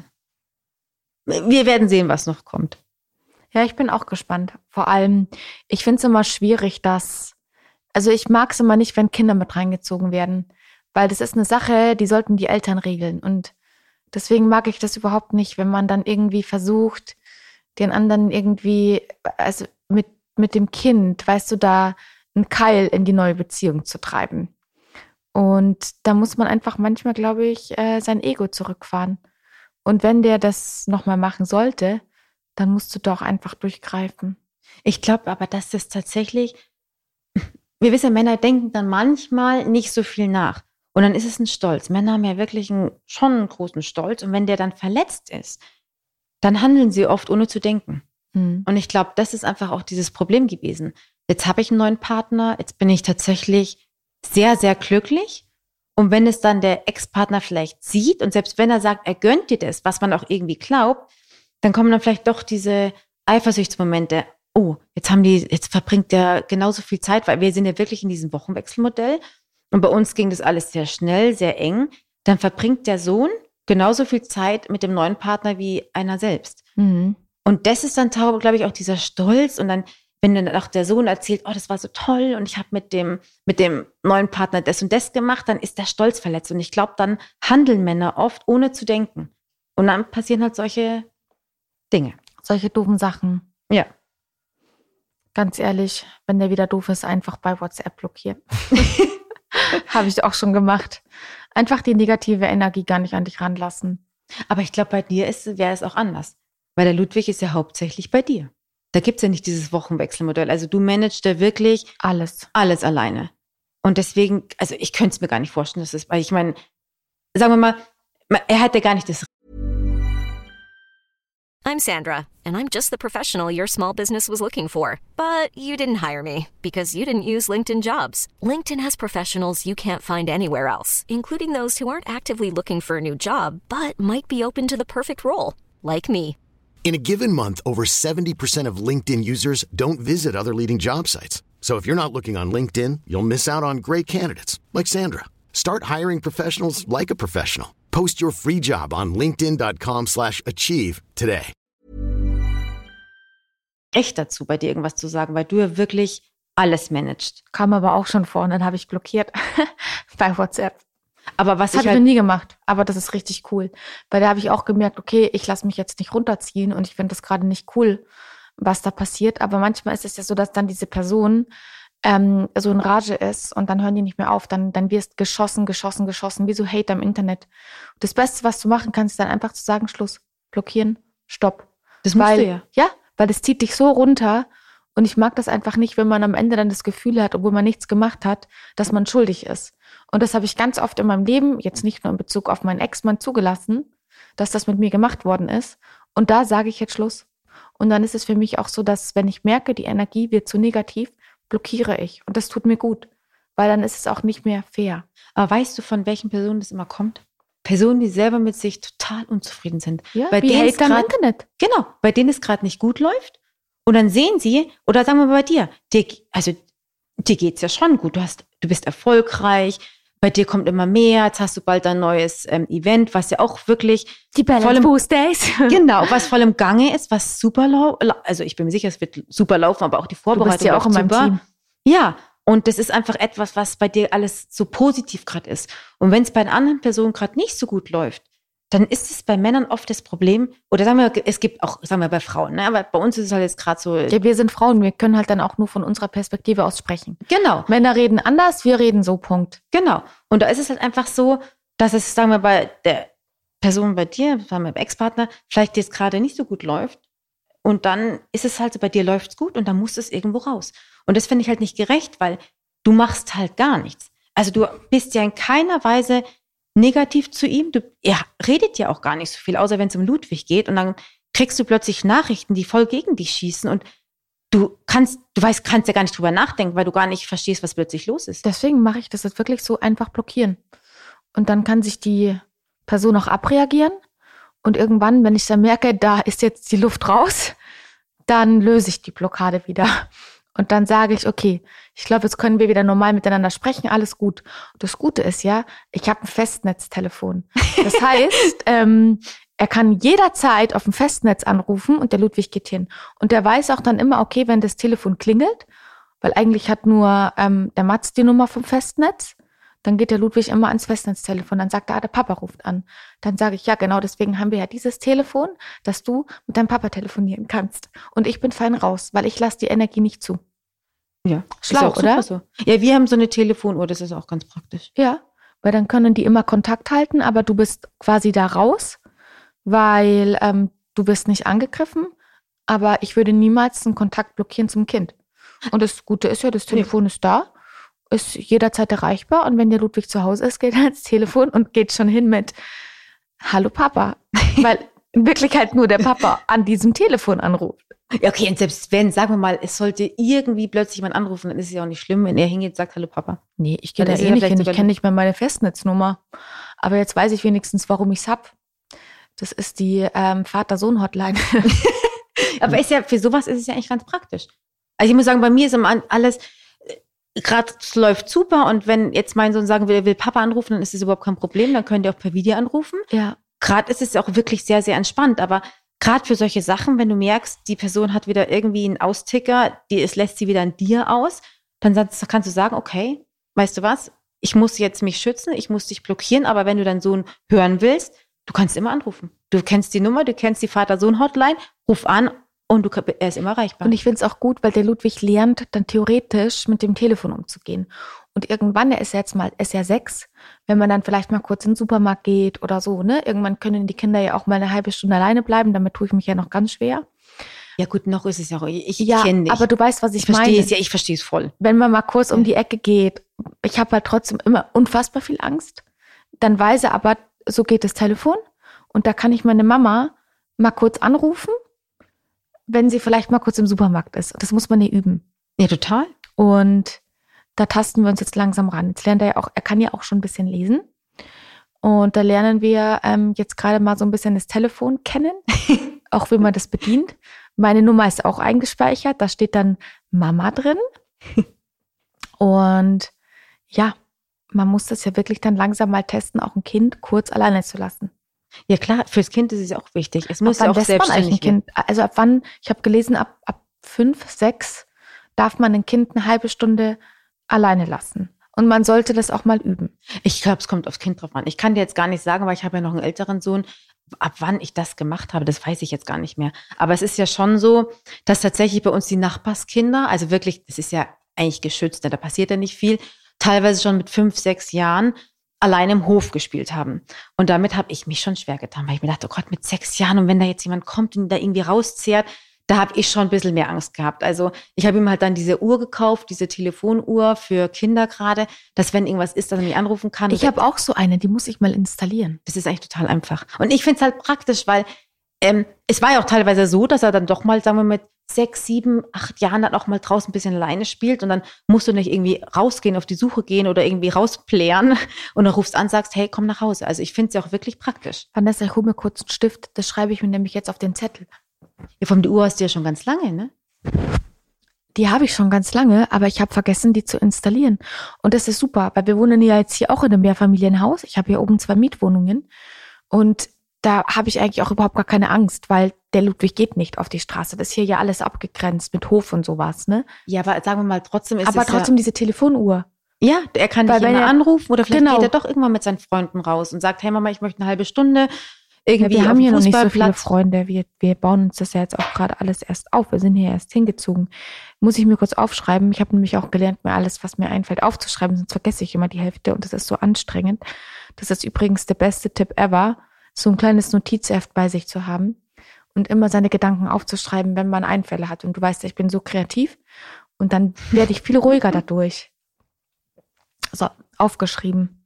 wir werden sehen, was noch kommt. Ja, ich bin auch gespannt. Vor allem, ich finde es immer schwierig, also ich mag es immer nicht, wenn Kinder mit reingezogen werden, weil das ist eine Sache, die sollten die Eltern regeln. Und deswegen mag ich das überhaupt nicht, wenn man dann irgendwie versucht, den anderen irgendwie, also mit dem Kind, weißt du, da einen Keil in die neue Beziehung zu treiben. Und da muss man einfach manchmal, glaube ich, sein Ego zurückfahren. Und wenn der das nochmal machen sollte, dann musst du doch einfach durchgreifen. Ich glaube aber, dass das tatsächlich, wir wissen, Männer denken dann manchmal nicht so viel nach. Und dann ist es ein Stolz. Männer haben ja wirklich schon einen großen Stolz. Und wenn der dann verletzt ist, dann handeln sie oft ohne zu denken. Und ich glaube, das ist einfach auch dieses Problem gewesen. Jetzt habe ich einen neuen Partner, jetzt bin ich tatsächlich sehr, sehr glücklich. Und wenn es dann der Ex-Partner vielleicht sieht und selbst wenn er sagt, er gönnt dir das, was man auch irgendwie glaubt, dann kommen dann vielleicht doch diese Eifersuchtsmomente. Oh, jetzt verbringt der genauso viel Zeit, weil wir sind ja wirklich in diesem Wochenwechselmodell. Und bei uns ging das alles sehr schnell, sehr eng. Dann verbringt der Sohn genauso viel Zeit mit dem neuen Partner wie einer selbst. Mhm. Und das ist dann, glaube ich, auch dieser Stolz. Und dann, wenn dann auch der Sohn erzählt, oh, das war so toll und ich habe mit dem neuen Partner das und das gemacht, dann ist der Stolz verletzt. Und ich glaube, dann handeln Männer oft, ohne zu denken. Und dann passieren halt solche Dinge. Solche doofen Sachen. Ja. Ganz ehrlich, wenn der wieder doof ist, einfach bei WhatsApp blockieren. Habe ich auch schon gemacht. Einfach die negative Energie gar nicht an dich ranlassen. Aber ich glaube, bei dir wäre es auch anders. Weil der Ludwig ist ja hauptsächlich bei dir. Da gibt es ja nicht dieses Wochenwechselmodell. Also du managst da wirklich alles alleine. Und deswegen, also ich könnte es mir gar nicht vorstellen, dass es, weil ich meine, sagen wir mal, er hat ja gar nicht das. I'm Sandra, and I'm just the professional your small business was looking for. But you didn't hire me because you didn't use LinkedIn Jobs. LinkedIn has professionals you can't find anywhere else, including those who aren't actively looking for a new job, but might be open to the perfect role, like me. In a given month, over 70% of LinkedIn users don't visit other leading job sites. So if you're not looking on LinkedIn, you'll miss out on great candidates like Sandra. Start hiring professionals like a professional. Post your free job on linkedin.com/achieve today. Echt dazu, bei dir irgendwas zu sagen, weil du ja wirklich alles managst. kam aber auch schon vor und dann habe ich blockiert bei WhatsApp. Aber was Habe ich noch nie gemacht, aber das ist richtig cool. Weil da habe ich auch gemerkt, okay, ich lasse mich jetzt nicht runterziehen und ich finde das gerade nicht cool, was da passiert. Aber manchmal ist es ja so, dass dann diese Person so in Rage ist und dann hören die nicht mehr auf. Dann wirst geschossen, wie so Hate am Internet. Und das Beste, was du machen kannst, ist dann einfach zu sagen, Schluss, blockieren, stopp. Das musst du ja. Ja, weil das zieht dich so runter Und ich mag das einfach nicht, wenn man am Ende dann das Gefühl hat, obwohl man nichts gemacht hat, dass man schuldig ist. Und das habe ich ganz oft in meinem Leben, jetzt nicht nur in Bezug auf meinen Ex-Mann, zugelassen, dass das mit mir gemacht worden ist. Und da sage ich jetzt Schluss. Und dann ist es für mich auch so, dass wenn ich merke, die Energie wird zu negativ, blockiere ich. Und das tut mir gut, weil dann ist es auch nicht mehr fair. Aber weißt du, von welchen Personen das immer kommt? Personen, die selber mit sich total unzufrieden sind. Ja, bei wie denen Hater im Internet. Genau, bei denen es gerade nicht gut läuft. Und dann sehen sie, oder sagen wir mal bei dir, dir geht's ja schon gut. Du bist erfolgreich, bei dir kommt immer mehr, jetzt hast du bald ein neues Event, was ja auch wirklich Die Balance Boost Days. Genau, was voll im Gange ist, was super also ich bin mir sicher, es wird super laufen, aber auch die Vorbereitung. Du bist ja auch in meinem Team. Ja, und das ist einfach etwas, was bei dir alles so positiv gerade ist. Und wenn es bei einer anderen Person gerade nicht so gut läuft, dann ist es bei Männern oft das Problem, oder sagen wir, es gibt auch, sagen wir bei Frauen, ne? Aber bei uns ist es halt jetzt gerade so. Ja, wir sind Frauen, wir können halt dann auch nur von unserer Perspektive aus sprechen. Genau. Männer reden anders, wir reden so, Punkt. Genau. Und da ist es halt einfach so, dass es, sagen wir, bei der Person bei dir, sagen wir beim Ex-Partner, vielleicht jetzt gerade nicht so gut läuft. Und dann ist es halt so, bei dir läuft's gut und dann muss es irgendwo raus. Und das finde ich halt nicht gerecht, weil du machst halt gar nichts. Also du bist ja in keiner Weise negativ zu ihm. Er redet ja auch gar nicht so viel, außer wenn es um Ludwig geht. Und dann kriegst du plötzlich Nachrichten, die voll gegen dich schießen. Und du kannst ja gar nicht drüber nachdenken, weil du gar nicht verstehst, was plötzlich los ist. Deswegen mache ich das jetzt wirklich so einfach blockieren. Und dann kann sich die Person auch abreagieren. Und irgendwann, wenn ich dann merke, da ist jetzt die Luft raus, dann löse ich die Blockade wieder. Und dann sage ich, okay, ich glaube, jetzt können wir wieder normal miteinander sprechen, alles gut. Und das Gute ist ja, ich habe ein Festnetztelefon. Das heißt, er kann jederzeit auf dem Festnetz anrufen und der Ludwig geht hin. Und der weiß auch dann immer, okay, wenn das Telefon klingelt, weil eigentlich hat nur der Mats die Nummer vom Festnetz, dann geht der Ludwig immer ans Festnetztelefon. Dann sagt er, der Papa ruft an. Dann sage ich, ja genau, deswegen haben wir ja dieses Telefon, dass du mit deinem Papa telefonieren kannst. Und ich bin fein raus, weil ich lasse die Energie nicht zu. Ja, schlau, ist auch oder? So. Ja, wir haben so eine Telefonuhr, das ist auch ganz praktisch. Ja, weil dann können die immer Kontakt halten, aber du bist quasi da raus, weil du wirst nicht angegriffen, aber ich würde niemals einen Kontakt blockieren zum Kind. Und das Gute ist ja, das Telefon ist da, ist jederzeit erreichbar und wenn der Ludwig zu Hause ist, geht er ans Telefon und geht schon hin mit Hallo Papa, weil in Wirklichkeit nur der Papa an diesem Telefon anruft. Ja, okay, und selbst wenn, sagen wir mal, es sollte irgendwie plötzlich jemand anrufen, dann ist es ja auch nicht schlimm, wenn er hingeht und sagt Hallo Papa. Nee, ich gehe da eh nicht hin, ich kenne nicht mehr meine Festnetznummer. Aber jetzt weiß ich wenigstens, warum ich es hab. Das ist die Vater-Sohn-Hotline. Aber ist ja, für sowas ist es ja eigentlich ganz praktisch. Also ich muss sagen, bei mir ist alles, gerade läuft super und wenn jetzt mein Sohn sagen will, er will Papa anrufen, dann ist es überhaupt kein Problem, dann könnt ihr auch per Video anrufen. Ja. Gerade ist es auch wirklich sehr, sehr entspannt, aber gerade für solche Sachen, wenn du merkst, die Person hat wieder irgendwie einen Austicker, es lässt sie wieder an dir aus, dann kannst du sagen, okay, weißt du was, ich muss jetzt mich schützen, ich muss dich blockieren, aber wenn du deinen Sohn hören willst, du kannst immer anrufen. Du kennst die Nummer, du kennst die Vater-Sohn-Hotline, ruf an und er ist immer erreichbar. Und ich finde es auch gut, weil der Ludwig lernt, dann theoretisch mit dem Telefon umzugehen. Und irgendwann, er ist ja 6, wenn man dann vielleicht mal kurz in den Supermarkt geht oder so, ne? Irgendwann können die Kinder ja auch mal eine halbe Stunde alleine bleiben, damit tue ich mich ja noch ganz schwer. Ja gut, noch ist es ja auch, ich kenne dich. Aber du weißt, was ich meine. Ich verstehe es voll. Wenn man mal kurz um die Ecke geht, ich habe halt trotzdem immer unfassbar viel Angst, dann weiß er aber, so geht das Telefon und da kann ich meine Mama mal kurz anrufen, wenn sie vielleicht mal kurz im Supermarkt ist. Das muss man ja üben. Ja, total. Und da tasten wir uns jetzt langsam ran. Jetzt lernt er ja auch, er kann ja auch schon ein bisschen lesen. Und da lernen wir jetzt gerade mal so ein bisschen das Telefon kennen, auch wie man das bedient. Meine Nummer ist auch eingespeichert, da steht dann Mama drin. Und ja, man muss das ja wirklich dann langsam mal testen, auch ein Kind kurz alleine zu lassen. Ja klar, fürs Kind ist es ja auch wichtig. Es muss ja auch selbstständig Kind. Also ab wann, ich habe gelesen, ab 5, 6 darf man ein Kind eine halbe Stunde alleine lassen. Und man sollte das auch mal üben. Ich glaube, es kommt aufs Kind drauf an. Ich kann dir jetzt gar nicht sagen, weil ich habe ja noch einen älteren Sohn, ab wann ich das gemacht habe, das weiß ich jetzt gar nicht mehr. Aber es ist ja schon so, dass tatsächlich bei uns die Nachbarskinder, also wirklich, das ist ja eigentlich geschützt, da passiert ja nicht viel, teilweise schon mit 5, 6 Jahren alleine im Hof gespielt haben. Und damit habe ich mich schon schwer getan, weil ich mir dachte, oh Gott, mit 6 Jahren und wenn da jetzt jemand kommt und ihn da irgendwie rauszehrt, da habe ich schon ein bisschen mehr Angst gehabt. Also ich habe ihm halt dann diese Uhr gekauft, diese Telefonuhr für Kinder gerade, dass wenn irgendwas ist, dass er mich anrufen kann. Ich habe auch so eine, die muss ich mal installieren. Das ist eigentlich total einfach. Und ich finde es halt praktisch, weil es war ja auch teilweise so, dass er dann doch mal, sagen wir, mit 6, 7, 8 Jahren dann auch mal draußen ein bisschen alleine spielt und dann musst du nicht irgendwie rausgehen, auf die Suche gehen oder irgendwie rausplären und dann rufst an, sagst, hey, komm nach Hause. Also ich finde es ja auch wirklich praktisch. Vanessa, ich hole mir kurz einen Stift, das schreibe ich mir nämlich jetzt auf den Zettel. Ja, vom die Uhr hast du ja schon ganz lange, ne? Die habe ich schon ganz lange, aber ich habe vergessen, die zu installieren. Und das ist super, weil wir wohnen ja jetzt hier auch in einem Mehrfamilienhaus. Ich habe hier oben 2 Mietwohnungen und da habe ich eigentlich auch überhaupt gar keine Angst, weil der Ludwig geht nicht auf die Straße. Das ist hier ja alles abgegrenzt mit Hof und sowas, ne? Ja, aber sagen wir mal, trotzdem ist aber es trotzdem diese Telefonuhr. Ja, er kann dich immer anrufen oder vielleicht genau. geht er doch irgendwann mit seinen Freunden raus und sagt, hey Mama, ich möchte eine halbe Stunde irgendwie wir haben hier noch nicht so viele Fußballplatz. Freunde. Wir bauen uns das ja jetzt auch gerade alles erst auf. Wir sind hier erst hingezogen. Muss ich mir kurz aufschreiben. Ich habe nämlich auch gelernt, mir alles, was mir einfällt, aufzuschreiben, sonst vergesse ich immer die Hälfte und das ist so anstrengend. Das ist übrigens der beste Tipp ever, so ein kleines Notizheft bei sich zu haben und immer seine Gedanken aufzuschreiben, wenn man Einfälle hat. Und du weißt ja, ich bin so kreativ und dann werde ich viel ruhiger dadurch. So, aufgeschrieben.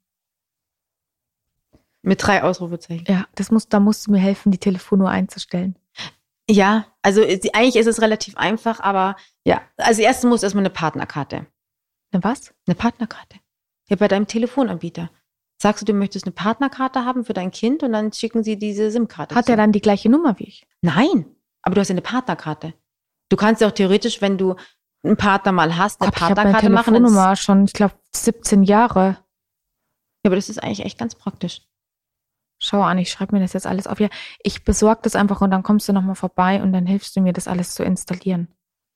Mit 3 Ausrufezeichen. Ja, da musst du mir helfen, die Telefonuhr einzustellen. Ja, also eigentlich ist es relativ einfach, aber ja, also erst muss erstmal eine Partnerkarte. Eine was? Eine Partnerkarte. Ja, bei deinem Telefonanbieter. Sagst du möchtest eine Partnerkarte haben für dein Kind und dann schicken sie diese SIM-Karte. Hat er dann die gleiche Nummer wie ich? Nein, aber du hast ja eine Partnerkarte. Du kannst ja auch theoretisch, wenn du einen Partner mal hast, eine Partnerkarte machen. Ich habe meine Telefonnummer schon, ich glaube, 17 Jahre. Ja, aber das ist eigentlich echt ganz praktisch. Schau an, ich schreibe mir das jetzt alles auf. Ja, ich besorge das einfach und dann kommst du nochmal vorbei und dann hilfst du mir, das alles zu installieren.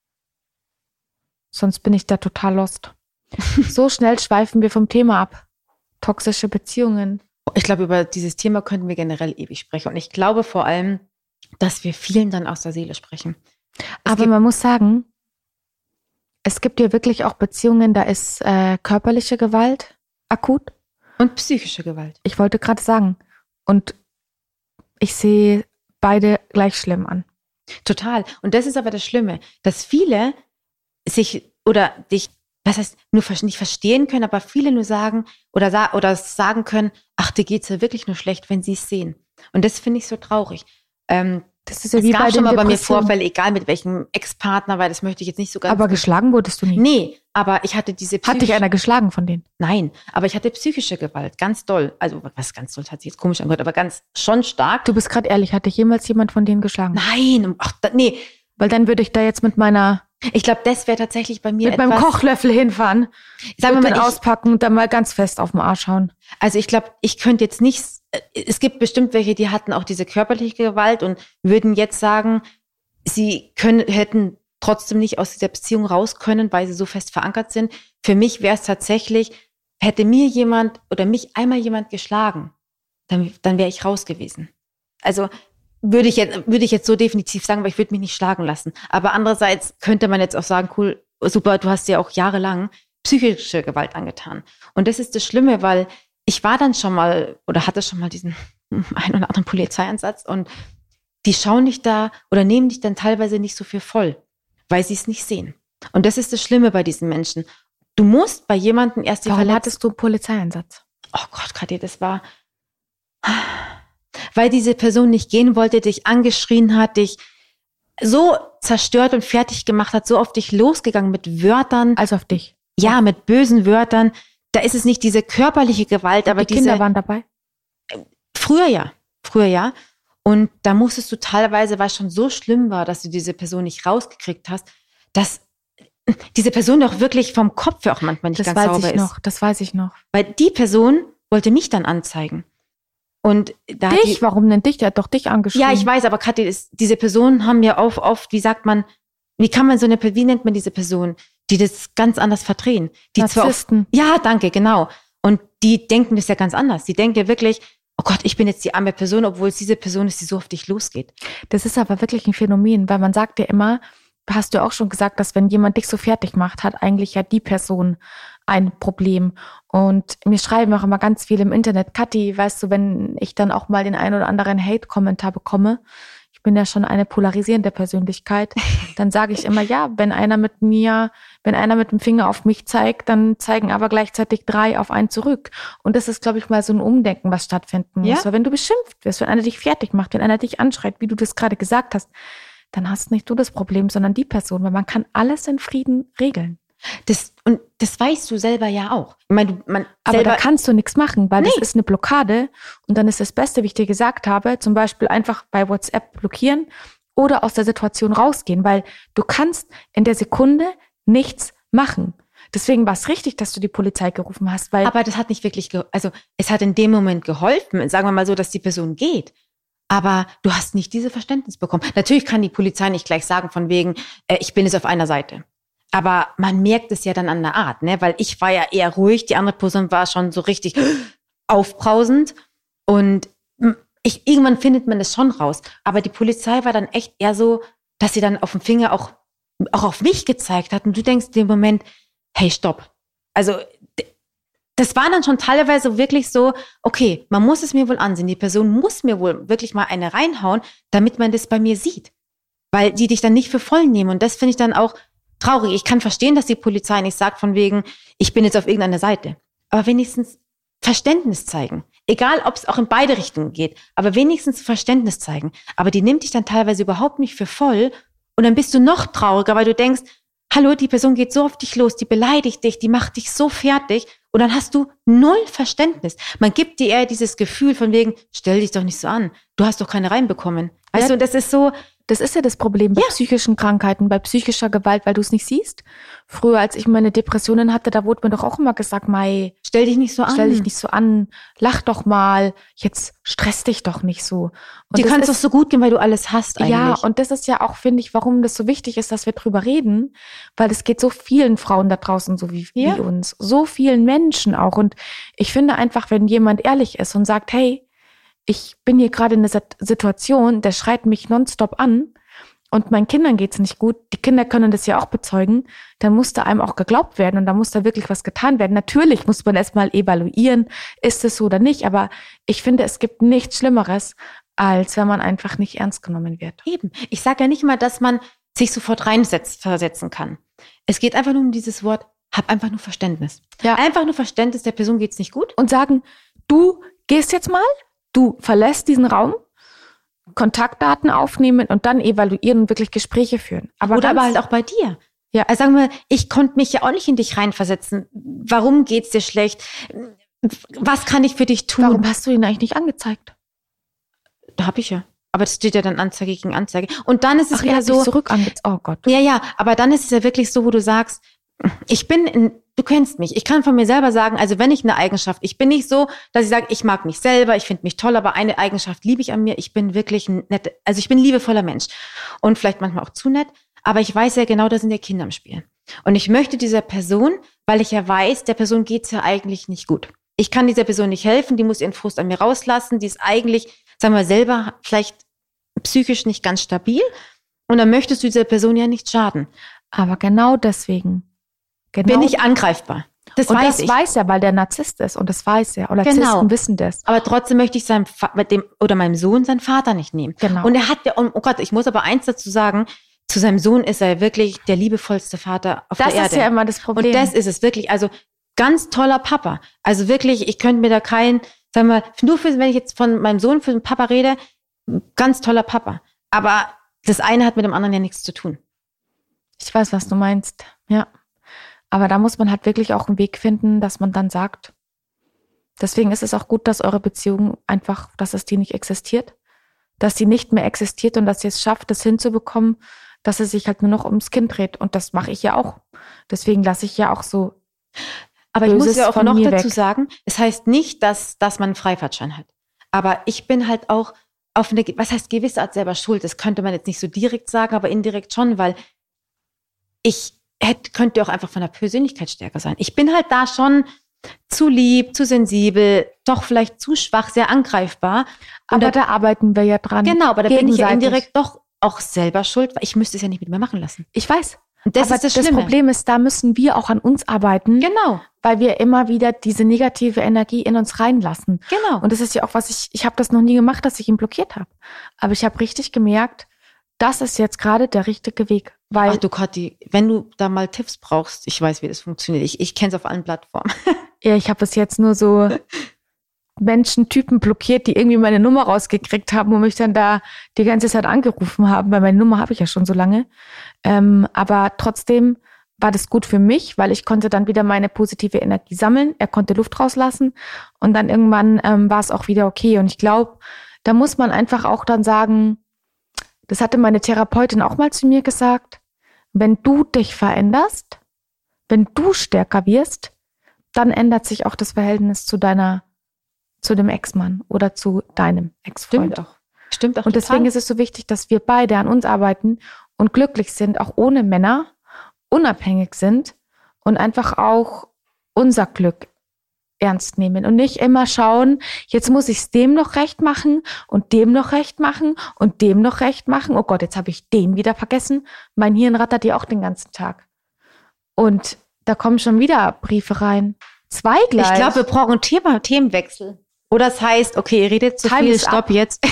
Sonst bin ich da total lost. So schnell schweifen wir vom Thema ab. Toxische Beziehungen. Ich glaube, über dieses Thema könnten wir generell ewig sprechen. Und ich glaube vor allem, dass wir vielen dann aus der Seele sprechen. Aber man muss sagen, es gibt ja wirklich auch Beziehungen, da ist körperliche Gewalt akut. Und psychische Gewalt. Ich wollte gerade sagen. Und ich sehe beide gleich schlimm an. Total. Und das ist aber das Schlimme, dass viele sich oder dich, was heißt, nur nicht verstehen können, aber viele nur sagen oder sagen können, ach, dir geht's ja wirklich nur schlecht, wenn sie es sehen. Und das finde ich so traurig. Das ist ja es wie gab bei schon mal bei mir Depressionen. Vorfälle, egal mit welchem Ex-Partner, weil das möchte ich jetzt nicht so ganz... Aber geschlagen wurdest du nie? Nee, aber ich hatte diese Hat dich einer geschlagen von denen? Nein, aber ich hatte psychische Gewalt, ganz doll. Also, was ganz doll, hat sich jetzt komisch angehört, aber ganz schon stark. Du bist gerade ehrlich, hat dich jemals jemand von denen geschlagen? Nein, ach, nee. Weil dann würde ich da jetzt mit meiner... Ich glaube, das wäre tatsächlich bei mir mit meinem Kochlöffel hinfahren. Sagen wir mal, auspacken und dann mal ganz fest auf den Arsch hauen. Also ich glaube, ich könnte jetzt nicht, es gibt bestimmt welche, die hatten auch diese körperliche Gewalt und würden jetzt sagen, sie hätten trotzdem nicht aus dieser Beziehung raus können, weil sie so fest verankert sind. Für mich wäre es tatsächlich, hätte mir jemand oder mich einmal jemand geschlagen, dann wäre ich raus gewesen. Also würde ich jetzt so definitiv sagen, weil ich würde mich nicht schlagen lassen. Aber andererseits könnte man jetzt auch sagen, cool, super, du hast ja auch jahrelang psychische Gewalt angetan. Und das ist das Schlimme, weil ich war dann schon mal oder hatte schon mal diesen einen oder anderen Polizeieinsatz und die schauen dich da oder nehmen dich dann teilweise nicht so für voll, weil sie es nicht sehen. Und das ist das Schlimme bei diesen Menschen. Du musst bei jemandem erst die Warum Verletzung... hattest du einen Polizeieinsatz? Oh Gott, Katja, das war... Weil diese Person nicht gehen wollte, dich angeschrien hat, dich so zerstört und fertig gemacht hat, so auf dich losgegangen mit Wörtern. Also auf dich? Ja, mit bösen Wörtern. Da ist es nicht diese körperliche Gewalt, aber die Kinder waren dabei? Früher ja. Und da musstest du teilweise, weil es schon so schlimm war, dass du diese Person nicht rausgekriegt hast, dass diese Person doch wirklich vom Kopf auch manchmal nicht ganz sauber ist. Das weiß ich noch. Weil die Person wollte mich dann anzeigen. Und da dich? Warum denn dich? Der hat doch dich angeschrieben. Ja, ich weiß, aber Katja, diese Personen haben ja oft, wie nennt man diese Person, die das ganz anders verdrehen? Die Narzissten. Ja, danke, genau. Und die denken das ja ganz anders. Die denken ja wirklich, oh Gott, ich bin jetzt die arme Person, obwohl es diese Person ist, die so auf dich losgeht. Das ist aber wirklich ein Phänomen, weil man sagt ja immer, hast du auch schon gesagt, dass wenn jemand dich so fertig macht, hat eigentlich ja die Person ein Problem. Und mir schreiben auch immer ganz viele im Internet, Kathi, weißt du, wenn ich dann auch mal den einen oder anderen Hate-Kommentar bekomme, ich ich bin ja schon eine polarisierende Persönlichkeit, dann sage ich immer, ja, wenn einer mit dem Finger auf mich zeigt, dann zeigen aber gleichzeitig 3 auf einen zurück. Und das ist, glaube ich, mal so ein Umdenken, was stattfinden muss. Ja. Weil wenn du beschimpft wirst, wenn einer dich fertig macht, wenn einer dich anschreit, wie du das gerade gesagt hast, dann hast nicht du das Problem, sondern die Person, weil man kann alles in Frieden regeln. Das weißt du selber ja auch. Ich meine, Aber da kannst du nichts machen, weil das ist eine Blockade. Und dann ist das Beste, wie ich dir gesagt habe, zum Beispiel einfach bei WhatsApp blockieren oder aus der Situation rausgehen, weil du kannst in der Sekunde nichts machen. Deswegen war es richtig, dass du die Polizei gerufen hast. Aber das hat nicht wirklich, es hat in dem Moment geholfen, sagen wir mal so, dass die Person geht. Aber du hast nicht diese Verständnis bekommen. Natürlich kann die Polizei nicht gleich sagen von wegen, ich bin jetzt auf einer Seite. Aber man merkt es ja dann an der Art, ne? Weil ich war ja eher ruhig, die andere Person war schon so richtig aufbrausend. Und irgendwann findet man das schon raus. Aber die Polizei war dann echt eher so, dass sie dann auf dem Finger auch auf mich gezeigt hat. Und du denkst in dem Moment, hey, stopp. Also das war dann schon teilweise wirklich so, okay, man muss es mir wohl ansehen. Die Person muss mir wohl wirklich mal eine reinhauen, damit man das bei mir sieht. Weil die dich dann nicht für voll nehmen. Und das finde ich dann auch traurig. Ich kann verstehen, dass die Polizei nicht sagt von wegen, ich bin jetzt auf irgendeiner Seite. Aber wenigstens Verständnis zeigen. Egal, ob es auch in beide Richtungen geht. Aber wenigstens Verständnis zeigen. Aber die nimmt dich dann teilweise überhaupt nicht für voll. Und dann bist du noch trauriger, weil du denkst, hallo, die Person geht so auf dich los, die beleidigt dich, die macht dich so fertig. Und dann hast du 0 Verständnis. Man gibt dir eher dieses Gefühl von wegen, stell dich doch nicht so an. Du hast doch keine reinbekommen. Weißt du, das ist so. Das ist ja das Problem bei psychischen Krankheiten, bei psychischer Gewalt, weil du es nicht siehst. Früher, als ich meine Depressionen hatte, da wurde mir doch auch immer gesagt, Mai, stell dich nicht so an, lach doch mal, jetzt stress dich doch nicht so. Und dir kann es doch so gut gehen, weil du alles hast eigentlich. Ja, und das ist ja auch, finde ich, warum das so wichtig ist, dass wir drüber reden, weil es geht so vielen Frauen da draußen so wie uns, so vielen Menschen auch. Und ich finde einfach, wenn jemand ehrlich ist und sagt, hey, ich bin hier gerade in einer Situation, der schreit mich nonstop an und meinen Kindern geht's nicht gut, die Kinder können das ja auch bezeugen, dann muss da einem auch geglaubt werden und da muss da wirklich was getan werden. Natürlich muss man erstmal evaluieren, ist es so oder nicht, aber ich finde, es gibt nichts Schlimmeres, als wenn man einfach nicht ernst genommen wird. Eben. Ich sage ja nicht mal, dass man sich sofort versetzen kann. Es geht einfach nur um dieses Wort, hab einfach nur Verständnis. Ja. Einfach nur Verständnis, der Person geht's nicht gut. Und sagen, du gehst jetzt mal, du verlässt diesen Raum, Kontaktdaten aufnehmen und dann evaluieren und wirklich Gespräche führen. Oder aber halt auch bei dir. Ja. Also sagen wir, ich konnte mich ja auch nicht in dich reinversetzen. Warum geht's dir schlecht? Was kann ich für dich tun? Warum hast du ihn eigentlich nicht angezeigt? Da habe ich ja. Aber das steht ja dann Anzeige gegen Anzeige. Und dann ist es wieder so. Oh Gott. Ja, aber dann ist es ja wirklich so, wo du sagst, du kennst mich. Ich kann von mir selber sagen, also wenn ich eine Eigenschaft, ich bin nicht so, dass ich sage, ich mag mich selber, ich finde mich toll, aber eine Eigenschaft liebe ich an mir, ich bin wirklich ich bin ein liebevoller Mensch. Und vielleicht manchmal auch zu nett, aber ich weiß ja genau, da sind ja Kinder im Spiel. Und ich möchte dieser Person, weil ich ja weiß, der Person geht's ja eigentlich nicht gut. Ich kann dieser Person nicht helfen, die muss ihren Frust an mir rauslassen, die ist eigentlich, sagen wir selber, vielleicht psychisch nicht ganz stabil. Und dann möchtest du dieser Person ja nicht schaden. Aber genau deswegen bin ich angreifbar. Das weiß er, weil der Narzisst ist und das weiß er. Oder Narzissten wissen das. Aber trotzdem möchte ich meinem Sohn seinen Vater nicht nehmen. Genau. Und er hat ja, oh Gott, ich muss aber eins dazu sagen, zu seinem Sohn ist er wirklich der liebevollste Vater auf der Erde. Das ist ja immer das Problem. Und das ist es wirklich, also ganz toller Papa. Also wirklich, ich könnte mir da wenn ich jetzt von meinem Sohn für den Papa rede, ganz toller Papa. Aber das eine hat mit dem anderen ja nichts zu tun. Ich weiß, was du meinst, ja. Aber da muss man halt wirklich auch einen Weg finden, dass man dann sagt, deswegen ist es auch gut, dass eure Beziehung einfach, dass es die nicht existiert, dass sie nicht mehr existiert und dass ihr es schafft, das hinzubekommen, dass es sich halt nur noch ums Kind dreht. Und das mache ich ja auch. Deswegen lasse ich ja auch so. Aber ich muss ja auch noch dazu sagen, es heißt nicht, dass man einen Freifahrtschein hat. Aber ich bin halt auch auf eine, was heißt gewisse Art selber schuld? Das könnte man jetzt nicht so direkt sagen, aber indirekt schon, weil könnte auch einfach von der Persönlichkeit stärker sein. Ich bin halt da schon zu lieb, zu sensibel, doch vielleicht zu schwach, sehr angreifbar. Aber da arbeiten wir ja dran. Genau, aber da bin ich ja indirekt doch auch selber schuld, weil ich müsste es ja nicht mit mir machen lassen. Ich weiß. Und das ist das Schlimme. Das Problem ist, da müssen wir auch an uns arbeiten. Genau. weil wir immer wieder diese negative Energie in uns reinlassen. Genau. Und das ist ja auch, was ich habe das noch nie gemacht, dass ich ihn blockiert habe. Aber ich habe richtig gemerkt, das ist jetzt gerade der richtige Weg. Weil Ach du Kathi, wenn du da mal Tipps brauchst, ich weiß, wie das funktioniert. Ich kenne es auf allen Plattformen. ja, ich habe bis jetzt nur so Typen blockiert, die irgendwie meine Nummer rausgekriegt haben und mich dann da die ganze Zeit angerufen haben, weil meine Nummer habe ich ja schon so lange. Aber trotzdem war das gut für mich, weil ich konnte dann wieder meine positive Energie sammeln. Er konnte Luft rauslassen und dann irgendwann war es auch wieder okay. Und ich glaube, da muss man einfach auch dann sagen, das hatte meine Therapeutin auch mal zu mir gesagt, wenn du dich veränderst, wenn du stärker wirst, dann ändert sich auch das Verhältnis zu dem Ex-Mann oder zu deinem Ex-Freund. Stimmt auch. Und deswegen ist es so wichtig, dass wir beide an uns arbeiten und glücklich sind, auch ohne Männer, unabhängig sind und einfach auch unser Glück ernst nehmen und nicht immer schauen, jetzt muss ich es dem noch recht machen und dem noch recht machen und dem noch recht machen. Oh Gott, jetzt habe ich den wieder vergessen. Mein Hirn rattert ja auch den ganzen Tag. Und da kommen schon wieder Briefe rein. 2 gleich. Ich glaube, wir brauchen einen Themenwechsel. Oder das heißt, okay, ihr redet zu viel, stopp jetzt.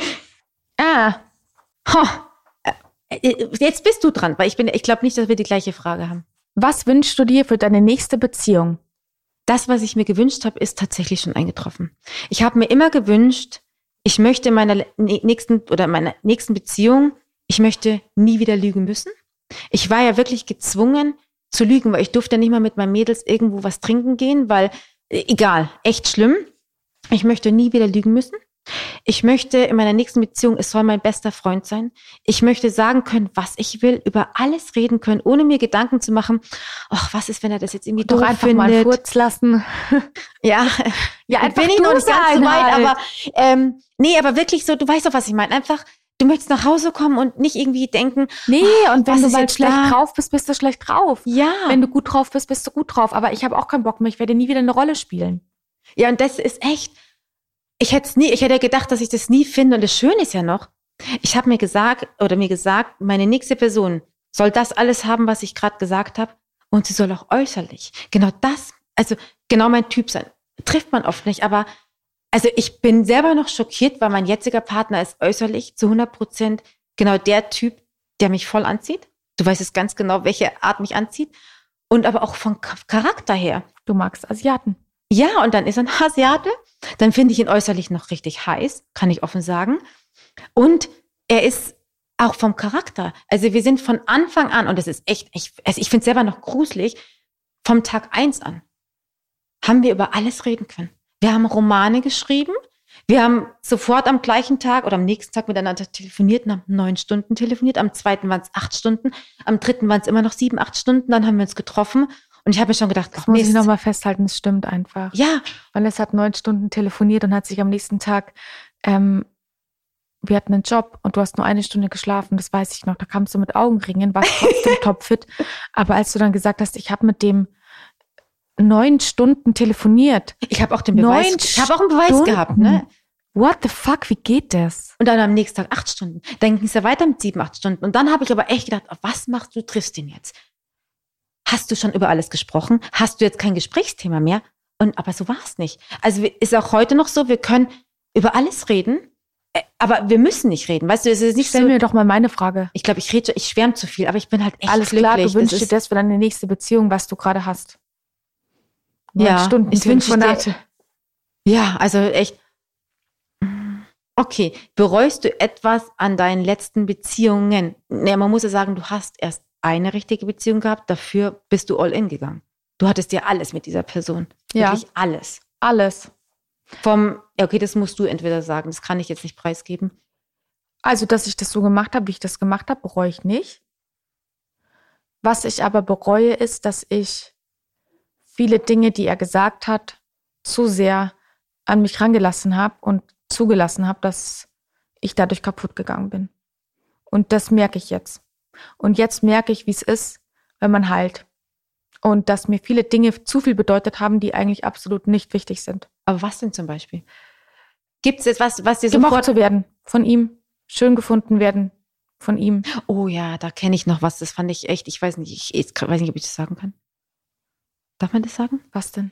Jetzt bist du dran, weil ich glaube nicht, dass wir die gleiche Frage haben. Was wünschst du dir für deine nächste Beziehung? Das, was ich mir gewünscht habe, ist tatsächlich schon eingetroffen. Ich habe mir immer gewünscht, ich möchte in meiner nächsten Beziehung, ich möchte nie wieder lügen müssen. Ich war ja wirklich gezwungen zu lügen, weil ich durfte nicht mal mit meinen Mädels irgendwo was trinken gehen, weil, egal, echt schlimm. Ich möchte nie wieder lügen müssen. Ich möchte in meiner nächsten Beziehung, es soll mein bester Freund sein. Ich möchte sagen können, was ich will, über alles reden können, ohne mir Gedanken zu machen, ach, was ist, wenn er das jetzt irgendwie doch doof einfach findet. Mal Furz lassen. Ja, einfach bin ich noch nicht ganz so weit, halt. aber nee, aber wirklich so, du weißt doch, was ich meine. Einfach, du möchtest nach Hause kommen und nicht irgendwie denken, nee, und wenn was du ist mal jetzt schlecht da? drauf bist, bist du schlecht drauf. Ja. Wenn du gut drauf bist, bist du gut drauf. Aber ich habe auch keinen Bock mehr, ich werde nie wieder eine Rolle spielen. Ja, und das ist echt, ich hätte gedacht, dass ich das nie finde. Und das Schöne ist ja noch, ich habe mir gesagt, meine nächste Person soll das alles haben, was ich gerade gesagt habe. Und sie soll auch äußerlich genau mein Typ sein. Trifft man oft nicht, aber also ich bin selber noch schockiert, weil mein jetziger Partner ist äußerlich zu 100% genau der Typ, der mich voll anzieht. Du weißt es ganz genau, welche Art mich anzieht. Und aber auch vom Charakter her. Du magst Asiaten. Ja, und dann ist er ein Asiate. Dann finde ich ihn äußerlich noch richtig heiß, kann ich offen sagen. Und er ist auch vom Charakter. Also wir sind von Anfang an, und das ist echt, also ich finde es selber noch gruselig, vom Tag 1 an haben wir über alles reden können. Wir haben Romane geschrieben. Wir haben sofort am gleichen Tag oder am nächsten Tag miteinander telefoniert und haben 9 Stunden telefoniert. Am 2. waren es 8 Stunden. Am 3. waren es immer noch 7, 8 Stunden. Dann haben wir uns getroffen. Und ich habe mir schon gedacht, das muss ich nochmal festhalten, es stimmt einfach. Ja. Vanessa hat 9 Stunden telefoniert und hat sich am nächsten Tag, wir hatten einen Job und du hast nur 1 Stunde geschlafen, das weiß ich noch. Da kamst du mit Augenringen, warst trotzdem topfit. Aber als du dann gesagt hast, ich habe mit dem 9 Stunden telefoniert. Ich habe auch den Beweis. Ich habe auch einen Beweis gehabt, ne? What the fuck, wie geht das? Und dann am nächsten Tag 8 Stunden. Dann ging es ja weiter mit 7, 8 Stunden. Und dann habe ich aber echt gedacht, was machst du, triffst ihn jetzt? Hast du schon über alles gesprochen? Hast du jetzt kein Gesprächsthema mehr? Aber so war es nicht. Also ist auch heute noch so, wir können über alles reden, aber wir müssen nicht reden. Weißt du, es ist nicht Stell mir doch mal meine Frage. Ich glaube, ich schwärme zu viel, aber ich bin halt echt alles glücklich. Klar, du wünschst dir das für deine nächste Beziehung, was du gerade hast. 9 Stunden ich wünsche dir. Ja, also echt. Okay, bereust du etwas an deinen letzten Beziehungen? Ja, man muss ja sagen, du hast erst eine richtige Beziehung gehabt, dafür bist du all in gegangen. Du hattest ja alles mit dieser Person. Ja. Wirklich alles. Alles. Okay, das musst du entweder sagen, das kann ich jetzt nicht preisgeben. Also, dass ich das so gemacht habe, wie ich das gemacht habe, bereue ich nicht. Was ich aber bereue, ist, dass ich viele Dinge, die er gesagt hat, zu sehr an mich rangelassen habe und zugelassen habe, dass ich dadurch kaputt gegangen bin. Und das merke ich jetzt. Und jetzt merke ich, wie es ist, wenn man heilt. Und dass mir viele Dinge zu viel bedeutet haben, die eigentlich absolut nicht wichtig sind. Aber was denn zum Beispiel? Gibt es jetzt was dir gemocht sofort... zu werden von ihm, schön gefunden werden von ihm. Oh ja, da kenne ich noch was, das fand ich echt, ich weiß nicht, ob ich das sagen kann. Darf man das sagen? Was denn?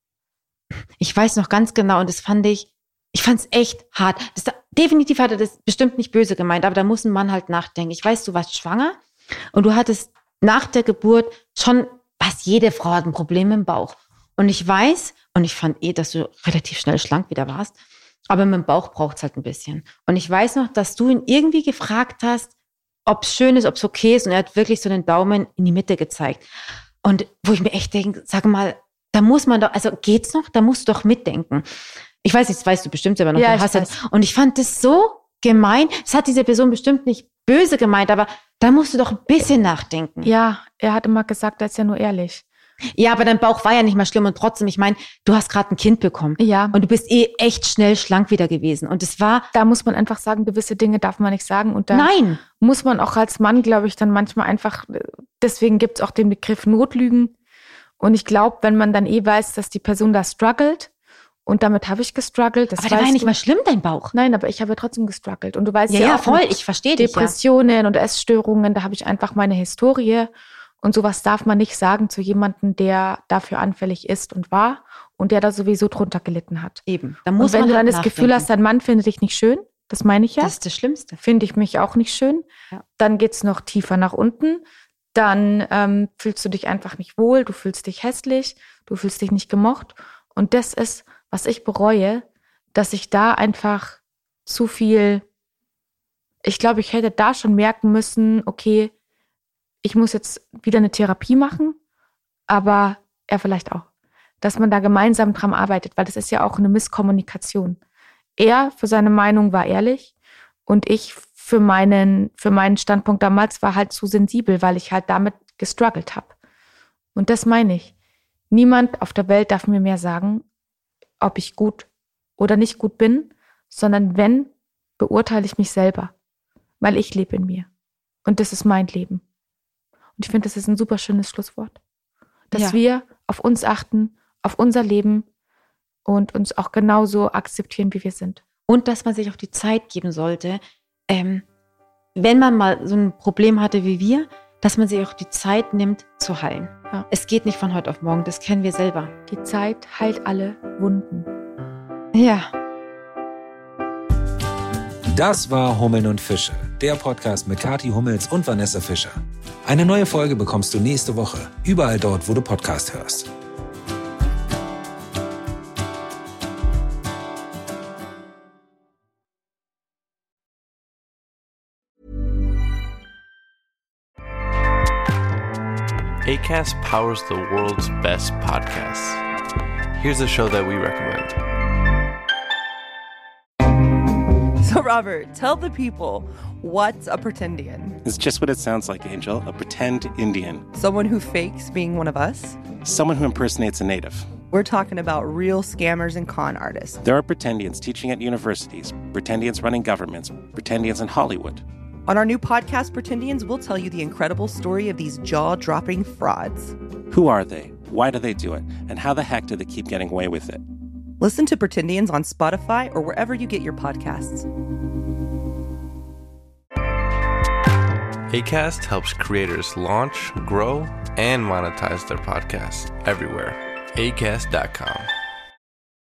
Ich weiß noch ganz genau und das fand ich fand's echt hart. Definitiv hat er das bestimmt nicht böse gemeint, aber da muss ein Mann halt nachdenken. Ich weiß, du warst schwanger und du hattest nach der Geburt schon, was jede Frau hat, ein Problem im Bauch. Und ich weiß, und ich fand dass du relativ schnell schlank wieder warst, aber mit dem Bauch braucht's halt ein bisschen. Und ich weiß noch, dass du ihn irgendwie gefragt hast, ob es schön ist, ob es okay ist und er hat wirklich so den Daumen in die Mitte gezeigt. Und wo ich mir echt denke, sag mal, da muss man doch, also geht's noch? Da musst du doch mitdenken. Ich weiß nicht, das weißt du bestimmt selber noch. Ja, ich weiß. Und ich fand das so gemein. Das hat diese Person bestimmt nicht böse gemeint, aber da musst du doch ein bisschen nachdenken. Ja, er hat immer gesagt, er ist ja nur ehrlich. Ja, aber dein Bauch war ja nicht mal schlimm und trotzdem, ich meine, du hast gerade ein Kind bekommen. Ja. Und du bist echt schnell schlank wieder gewesen. Und es war... Da muss man einfach sagen, gewisse Dinge darf man nicht sagen. Und da Nein. muss man auch als Mann, glaube ich, dann manchmal einfach, deswegen gibt es auch den Begriff Notlügen. Und ich glaube, wenn man dann weiß, dass die Person da struggelt, und damit habe ich gestruggelt. Aber der war ja nicht mal schlimm, dein Bauch. Nein, aber ich habe trotzdem gestruggelt. Und du weißt ja auch voll, ich verstehe dich. Depressionen und Essstörungen, da habe ich einfach meine Historie. Und sowas darf man nicht sagen zu jemandem, der dafür anfällig ist und war und der da sowieso drunter gelitten hat. Eben. Da muss und wenn man du dann halt das Gefühl hast, dein Mann findet dich nicht schön, das meine ich ja. Das ist das Schlimmste. Finde ich mich auch nicht schön. Ja. Dann geht's noch tiefer nach unten. Dann fühlst du dich einfach nicht wohl, du fühlst dich hässlich, du fühlst dich nicht gemocht. Und das ist, was ich bereue, dass ich da einfach zu viel, ich glaube, ich hätte da schon merken müssen, okay, ich muss jetzt wieder eine Therapie machen, aber er vielleicht auch. Dass man da gemeinsam dran arbeitet, weil das ist ja auch eine Misskommunikation. Er für seine Meinung war ehrlich und ich für meinen Standpunkt damals war halt zu sensibel, weil ich halt damit gestruggelt habe. Und das meine ich. Niemand auf der Welt darf mir mehr sagen, ob ich gut oder nicht gut bin, sondern wenn, beurteile ich mich selber, weil ich lebe in mir. Und das ist mein Leben. Und ich finde, das ist ein super schönes Schlusswort. Dass wir auf uns achten, auf unser Leben und uns auch genauso akzeptieren, wie wir sind. Und dass man sich auch die Zeit geben sollte, wenn man mal so ein Problem hatte wie wir, dass man sich auch die Zeit nimmt, zu heilen. Ja. Es geht nicht von heute auf morgen, das kennen wir selber. Die Zeit heilt alle Wunden. Ja. Das war Hummeln und Fische, der Podcast mit Kathi Hummels und Vanessa Fischer. Eine neue Folge bekommst du nächste Woche, überall dort, wo du Podcast hörst. Acast powers the world's best podcasts. Here's a show that we recommend. So, Robert, tell the people, what's a pretendian? It's just what it sounds like, Angel. A pretend Indian. Someone who fakes being one of us? Someone who impersonates a native. We're talking about real scammers and con artists. There are pretendians teaching at universities, pretendians running governments, pretendians in Hollywood. On our new podcast, Pretendians, we'll tell you the incredible story of these jaw-dropping frauds. Who are they? Why do they do it? And how the heck do they keep getting away with it? Listen to Pretendians on Spotify or wherever you get your podcasts. Acast helps creators launch, grow, and monetize their podcasts everywhere. Acast.com.